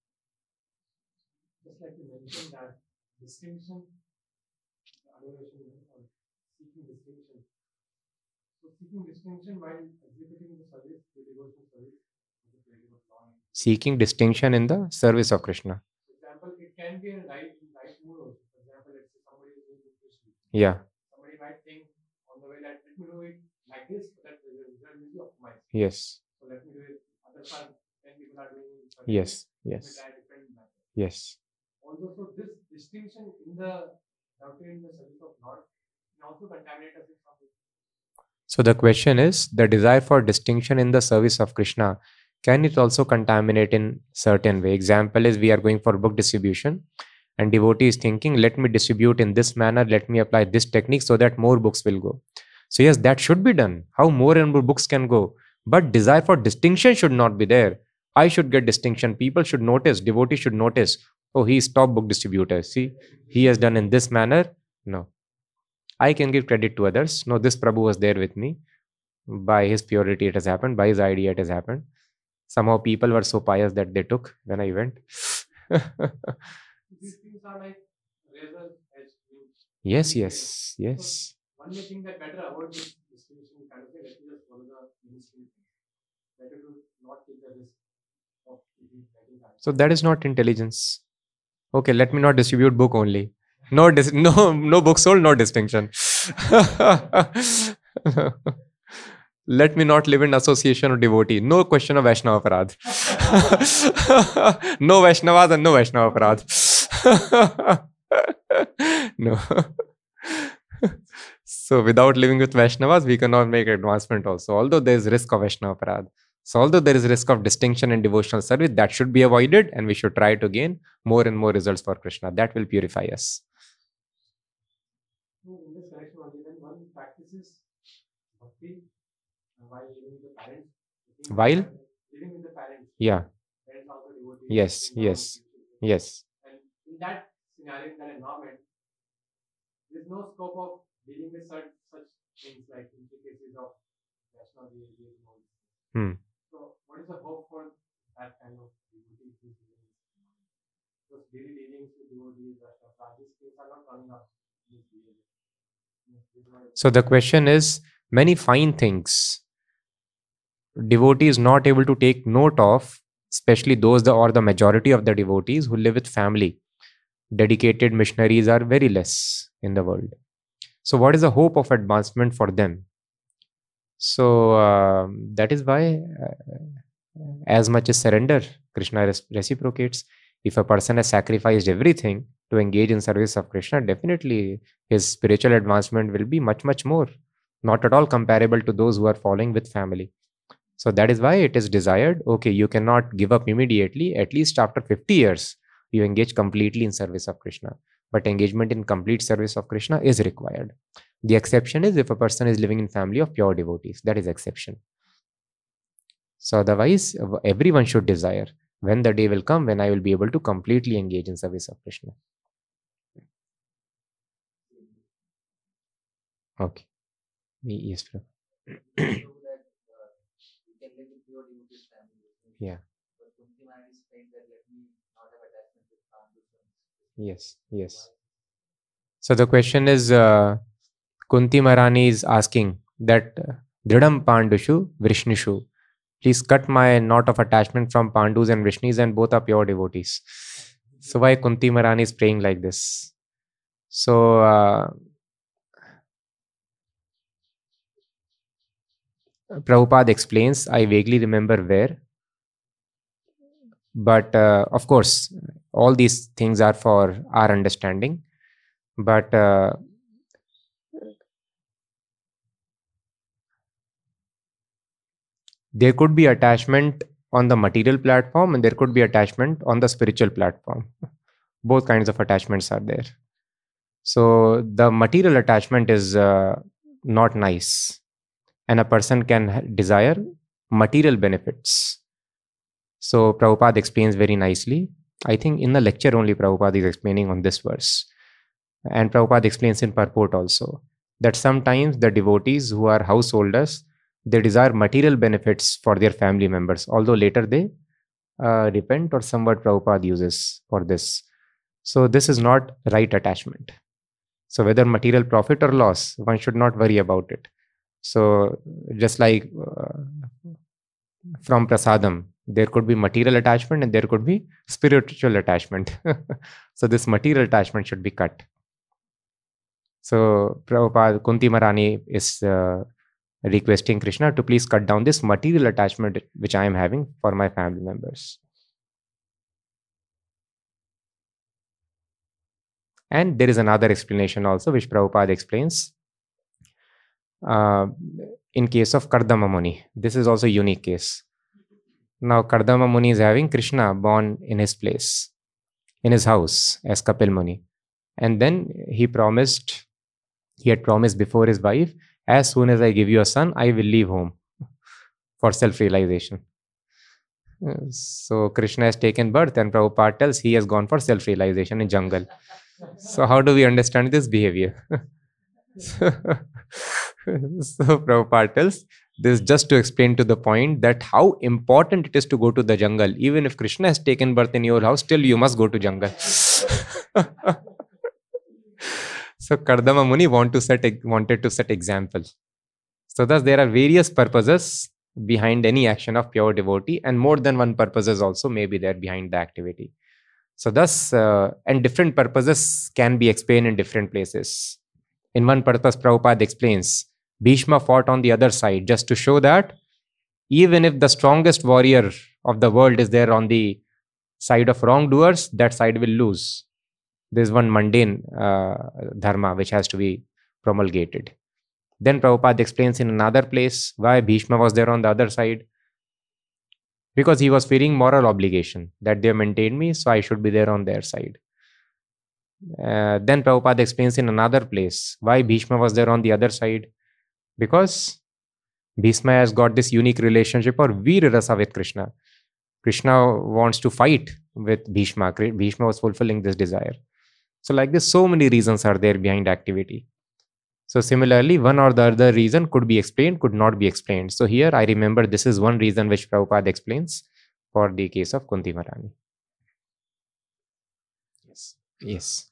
Speaker 2: Just like you mentioned that distinction, adoration, or seeking distinction. So seeking distinction while executing the service, the devotional service, is a pleasure of Lord.
Speaker 1: Seeking distinction in the service of Krishna.
Speaker 2: For example, it can be a right mood also. For example, let's say somebody is doing Krishna.
Speaker 1: Yeah.
Speaker 2: Somebody might think on the way that let me do it like this, so that the result will be optimized.
Speaker 1: Yes.
Speaker 2: So let me do it. Others are 10 people are doing it.
Speaker 1: Yes.
Speaker 2: Let me
Speaker 1: Yes.
Speaker 2: try different method.
Speaker 1: Yes.
Speaker 2: Also, so this distinction in the doctrine in the service of Lord can also contaminate us with something.
Speaker 1: So the question is, the desire for distinction in the service of Krishna, can it also contaminate in certain way? Example is, we are going for book distribution and devotee is thinking, let me distribute in this manner, let me apply this technique so that more books will go. So yes, that should be done. How more and more books can go? But desire for distinction should not be there. I should get distinction. People should notice, devotee should notice, oh, he is top book distributor. See, he has done in this manner. No. I can give credit to others. No, this Prabhu was there with me. By his purity, it has happened. By his idea, it has happened. Somehow people were so pious that they took when I went.
Speaker 2: These things are like razor edge.
Speaker 1: Yes, yes, yes.
Speaker 2: One may think that better avoid this distinction kind of thing. Let me just follow the ministry. Better to not take the risk of getting that.
Speaker 1: So that is not intelligence. Okay, let me not distribute book only. No, no book sold, no distinction. Let me not live in association of devotee. No question of Vaishnava Aparadh. No Vaishnavas and no Vaishnava Aparadh. No. So without living with Vaishnavas, we cannot make advancement also. Although there is risk of Vaishnava Aparadh. So although there is risk of distinction in devotional service, that should be avoided, and we should try to gain more and more results for Krishna. That will purify us.
Speaker 2: In this connection, only then one practices bhakti while living with the parents.
Speaker 1: While
Speaker 2: living with the parents.
Speaker 1: Yeah.
Speaker 2: Parents also devotees.
Speaker 1: Yes. Yes. Yes.
Speaker 2: And in that scenario, in that environment, there is no scope of dealing with such things like intricacies of Vaishnava behavior. So, what is the hope for that kind of devotee? Those daily dealings with devotees, these things are not coming up in this behavior.
Speaker 1: So the question is, many fine things devotee is not able to take note of, especially those or the majority of the devotees who live with family. Dedicated missionaries are very less. in the world. So, what is the hope of advancement for them? So, that is why, as much as surrender, Krishna reciprocates. If a person has sacrificed everything to engage in service of Krishna, definitely his spiritual advancement will be much, much more, not at all comparable to those who are following with family. So that is why it is desired. Okay, you cannot give up immediately. At least after 50 years, you engage completely in service of Krishna. But engagement in complete service of Krishna is required. The exception is if a person is living in family of pure devotees. That is exception. So otherwise, everyone should desire when the day will come when I will be able to completely engage in service of Krishna. Okay. Yes, bro. Yeah. Yes. Yes. So the question is, Kunti Maharani is asking that Dridam Pandushu Vrishnishu. Please cut my knot of attachment from Pandus and Vrishnis, and both are pure devotees. So why Kunti Maharani is praying like this? So Prabhupada explains, I vaguely remember where, but of course, all these things are for our understanding. But there could be attachment on the material platform and there could be attachment on the spiritual platform. Both kinds of attachments are there. So the material attachment is not nice, and a person can desire material benefits. So Prabhupada explains very nicely. I think in the lecture only Prabhupada is explaining on this verse. And Prabhupada explains in purport also that sometimes the devotees who are householders, they desire material benefits for their family members, although later they repent, or some word Prabhupada uses for this. So this is not right attachment. So whether material profit or loss, one should not worry about it. So just like from prasadam, there could be material attachment and there could be spiritual attachment. So this material attachment should be cut. So Prabhupada, Kunti Maharani is requesting Krishna to please cut down this material attachment which I am having for my family members. And there is another explanation also which Prabhupada explains. In case of Kardama Muni, this is also a unique case. Now Kardama Muni is having Krishna born in his place, in his house as Kapil Muni. And then he had promised before his wife, as soon as I give you a son, I will leave home for self-realization. So Krishna has taken birth and Prabhupada tells he has gone for self-realization in jungle. So how do we understand this behavior? So Prabhupada tells this just to explain to the point that how important it is to go to the jungle. Even if Krishna has taken birth in your house, still you must go to jungle. So Kardama Muni wanted to set example. So thus there are various purposes behind any action of pure devotee, and more than one purposes also may be there behind the activity. So thus, and different purposes can be explained in different places. In one purpose, Prabhupada explains, Bhishma fought on the other side just to show that even if the strongest warrior of the world is there on the side of wrongdoers, that side will lose. There's one mundane dharma which has to be promulgated. Then Prabhupada explains in another place why Bhishma was there on the other side. Because he was feeling moral obligation that they maintained me, so I should be there on their side. Then Prabhupada explains in another place why Bhishma was there on the other side. Because Bhishma has got this unique relationship or Veer Rasa with Krishna. Krishna wants to fight with Bhishma. Bhishma was fulfilling this desire. So like this, so many reasons are there behind activity. So similarly, one or the other reason could be explained, could not be explained. So here I remember this is one reason which Prabhupada explains for the case of Kunti Maharani. Yes. Yes.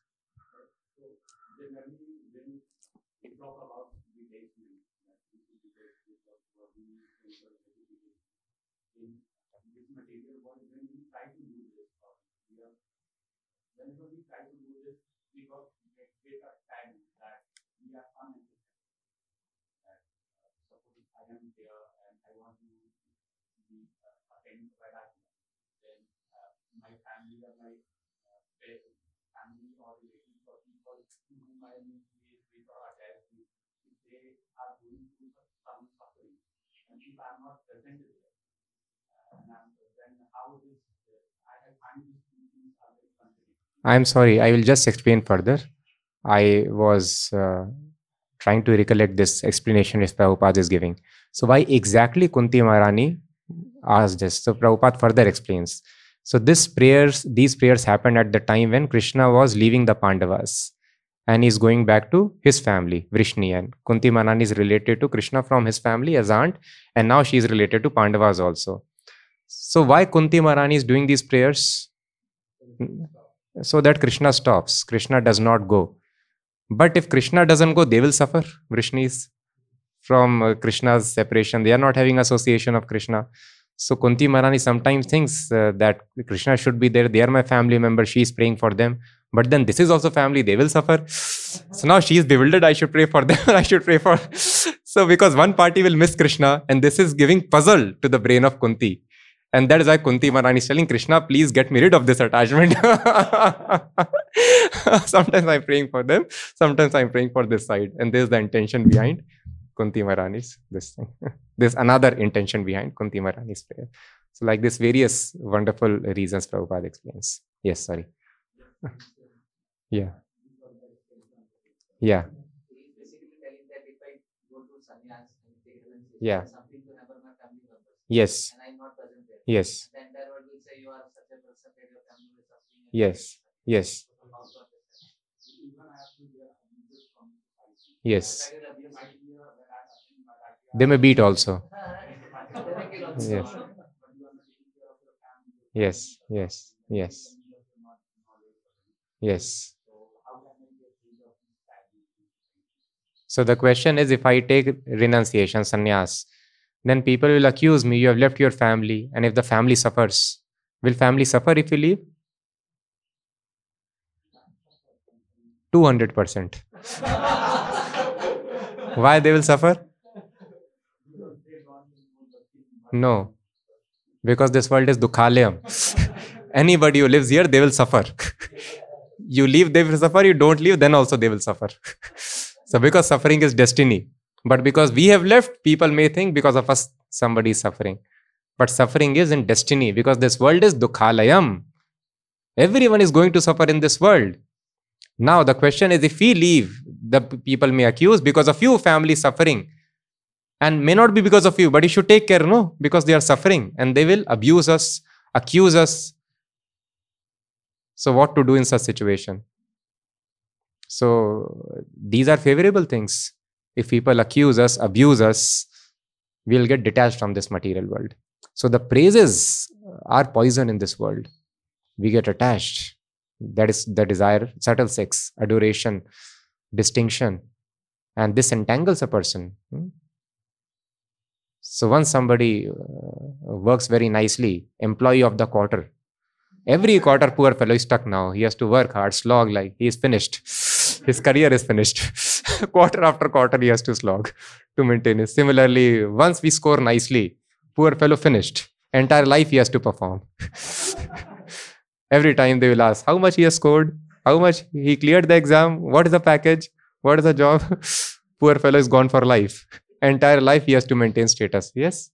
Speaker 2: bit of time that we are unempathetic. That suppose I am there and I want to be attended by that, then my family or my family or relatives or people whom I am with or attached to, if they are going through some suffering, and if I am not present with them, then how this I find these things are very contradictory.
Speaker 1: I'm sorry, I will just explain further. I was trying to recollect this explanation which Prabhupada is giving. So, why exactly Kunti Maharani asked this? So, Prabhupada further explains. So, these prayers happened at the time when Krishna was leaving the Pandavas and he's going back to his family, Vrishni. And Kunti Maharani is related to Krishna from his family as aunt, and now she is related to Pandavas also. So, why Kunti Maharani is doing these prayers? So that Krishna stops. Krishna does not go. But if Krishna doesn't go, they will suffer. Vrishnis from Krishna's separation. They are not having association of Krishna. So Kunti Maharani sometimes thinks that Krishna should be there. They are my family member. She is praying for them. But then this is also family. They will suffer. So now she is bewildered. I should pray for them. I should pray for. So because one party will miss Krishna, and this is giving puzzle to the brain of Kunti. And that is why Kunti Maharani is telling Krishna, please get me rid of this attachment. Sometimes I'm praying for them. Sometimes I'm praying for this side. And there's the intention behind Kunti Maharani's this thing. There's another intention behind Kunti Maharani's prayer. So like this various wonderful reasons Prabhupada explains. Yes, sorry. Yeah. Yeah. Yeah. Yes. Yes. Yes. Yes. Yes. They may beat also. Yes. Yes. Yes. Yes. Yes. So the question is, if I take renunciation, sannyas, then people will accuse me, you have left your family, and if the family suffers, will family suffer if you leave? 200%. Why they will suffer? No. Because this world is dukhalayam. Anybody who lives here, they will suffer. You leave, they will suffer. You don't leave, then also they will suffer. So because suffering is destiny. But because we have left, people may think because of us, somebody is suffering. But suffering is in destiny, because this world is dukhalayam. Everyone is going to suffer in this world. Now the question is, if we leave, the people may accuse because of you, family suffering. And may not be because of you, but you should take care, no? Because they are suffering and they will abuse us, accuse us. So what to do in such situation? So these are favorable things. If people accuse us, abuse us, we'll get detached from this material world. So the praises are poison in this world. We get attached. That is the desire, subtle sex, adoration, distinction. And this entangles a person. So once somebody works very nicely, employee of the quarter, every quarter, poor fellow is stuck now. He has to work hard, slog like he is finished. His career is finished. Quarter after quarter, he has to slog to maintain it. Similarly, once we score nicely, poor fellow finished. Entire life he has to perform. Every time they will ask how much he has scored, how much he cleared the exam, what is the package, what is the job. Poor fellow is gone for life. Entire life he has to maintain status. Yes.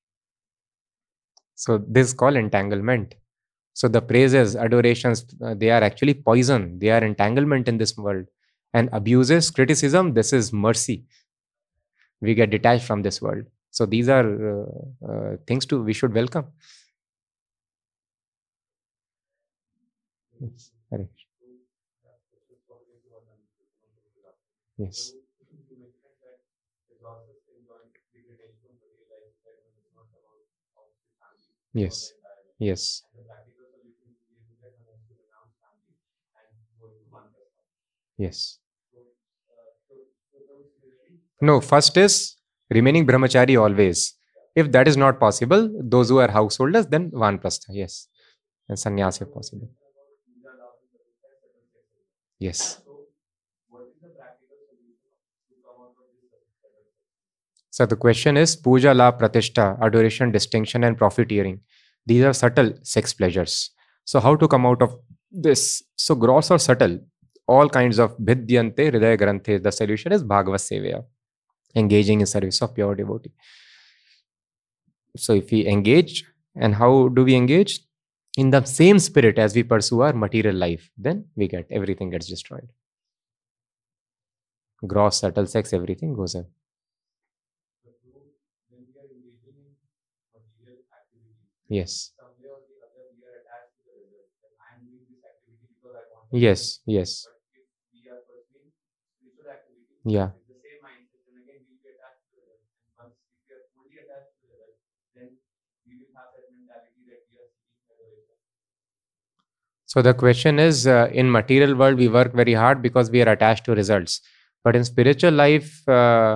Speaker 1: So this is called entanglement. So the praises, adorations, they are actually poison. They are entanglement in this world. And abuses, criticism, this is mercy. We get detached from this world. So these are things we should welcome. Yes. Yes. Yes. Yes. Yes. No, first is remaining brahmachari always. If that is not possible, those who are householders, then vanprastha. Yes. And sannyas if possible. Yes. So the question is puja, la, pratishtha, adoration, distinction, and profiteering. These are subtle sex pleasures. So how to come out of this? So gross or subtle, all kinds of bhidyante, hridaya granthe. The solution is bhagavad sevaya, engaging in service of pure devotee. So if we engage, and how do we engage? In the same spirit as we pursue our material life, then everything gets destroyed. Gross, subtle sex, everything goes up. Yes. Yes, yes. Yeah. So the question is, in material world, we work very hard because we are attached to results. But in spiritual life,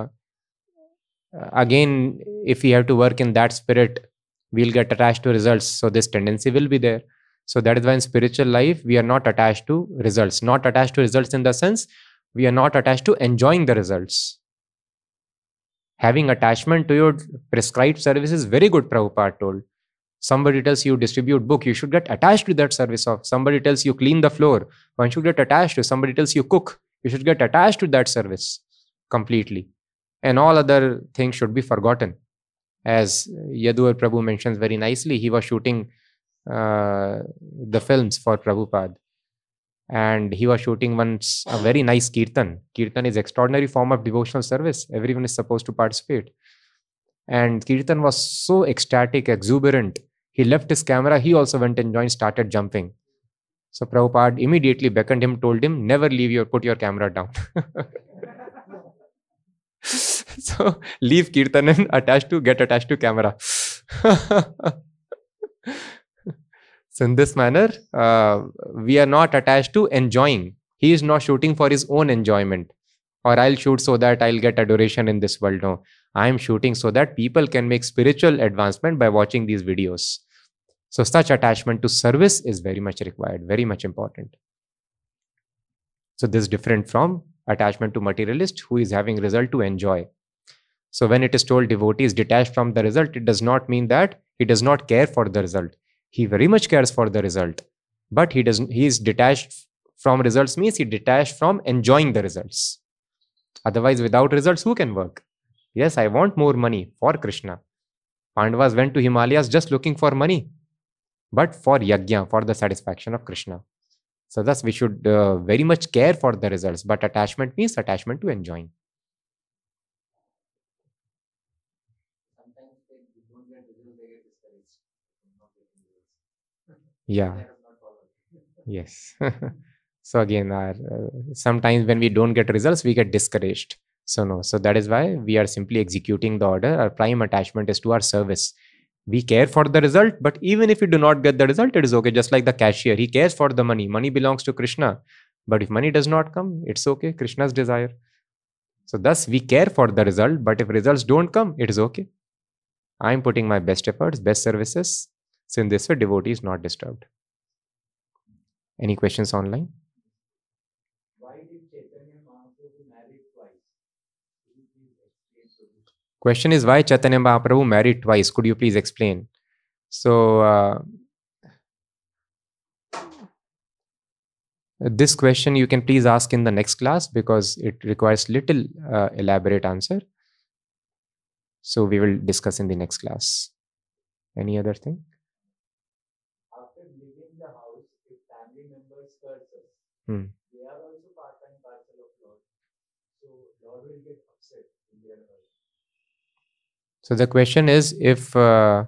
Speaker 1: again, if we have to work in that spirit, we'll get attached to results. So this tendency will be there. So that is why in spiritual life, we are not attached to results. Not attached to results in the sense, we are not attached to enjoying the results. Having attachment to your prescribed service is very good, Prabhupada told. Somebody tells you distribute book, you should get attached to that service of. Somebody tells you clean the floor, one should get attached to. Somebody tells you cook, you should get attached to that service completely. And all other things should be forgotten. As Yadur Prabhu mentions very nicely, he was shooting the films for Prabhupada. And he was shooting once a very nice kirtan. Kirtan is extraordinary form of devotional service. Everyone is supposed to participate. And kirtan was so ecstatic, exuberant. He left his camera. He also went and joined, started jumping. So Prabhupada immediately beckoned him, told him, never put your camera down. So leave kirtan and get attached to camera. So in this manner, we are not attached to enjoying. He is not shooting for his own enjoyment. Or I'll shoot so that I'll get adoration in this world. No, I'm shooting so that people can make spiritual advancement by watching these videos. So such attachment to service is very much required, very much important. So this is different from attachment to materialist who is having result to enjoy. So when it is told devotee is detached from the result, it does not mean that he does not care for the result. He very much cares for the result, but he is detached from results means he detached from enjoying the results. Otherwise, without results, who can work? Yes, I want more money for Krishna. Pandavas went to Himalayas just looking for money, but for yajna, for the satisfaction of Krishna. So thus, we should very much care for the results, but attachment means attachment to enjoying. Yeah. Yes. So again, sometimes when we don't get results, we get discouraged. So no. So that is why we are simply executing the order. Our prime attachment is to our service. We care for the result, but even if we do not get the result, it is okay. Just like the cashier, he cares for the money. Money belongs to Krishna. But if money does not come, it's okay. Krishna's desire. So thus we care for the result, but if results don't come, it is okay. I'm putting my best efforts, best services. So in this way, devotee is not disturbed. Any questions online?
Speaker 2: Why did Chaitanya Mahaprabhu marry twice?
Speaker 1: Question is why Chaitanya Mahaprabhu married twice? Could you please explain? So this question you can please ask in the next class because it requires little elaborate answer. So we will discuss in the next class. Any other thing?
Speaker 2: After leaving the house, if family members curse us, they are also part and parcel of Lord. So Lord will get upset in their heart.
Speaker 1: So the question is, if the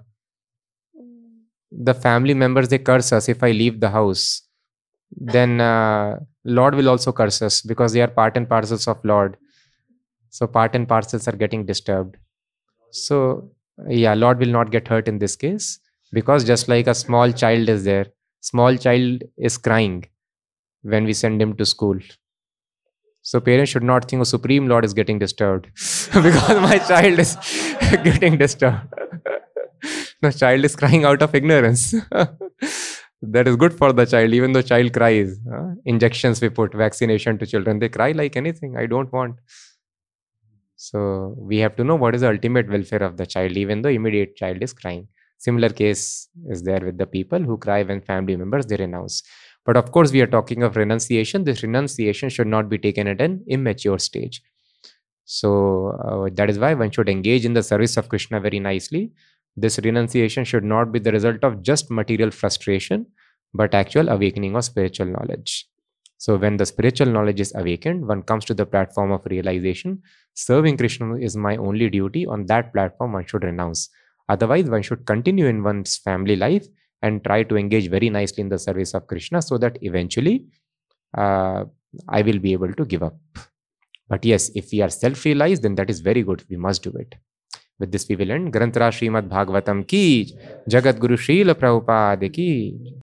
Speaker 1: family members, they curse us if I leave the house, then Lord will also curse us because they are part and parcels of Lord. So part and parcels are getting disturbed. So yeah, Lord will not get hurt in this case because just like a small child is there, small child is crying when we send him to school. So parents should not think, oh, Supreme Lord is getting disturbed because my child is getting disturbed. The child is crying out of ignorance. That is good for the child, even though child cries. Injections we put, vaccination to children, they cry like anything. I don't want. So we have to know what is the ultimate welfare of the child, even though immediate child is crying. Similar case is there with the people who cry when family members they renounce. But of course, we are talking of renunciation. This renunciation should not be taken at an immature stage. So that is why one should engage in the service of Krishna very nicely. This renunciation should not be the result of just material frustration, but actual awakening of spiritual knowledge. So when the spiritual knowledge is awakened, one comes to the platform of realization. Serving Krishna is my only duty. On that platform, one should renounce. Otherwise, one should continue in one's family life and try to engage very nicely in the service of Krishna so that eventually I will be able to give up. But yes, if we are self-realized, then that is very good. We must do it. With this, we will end. Granthara Srimad Bhagavatam ki, Jagat Guru Srila Prabhupada ki.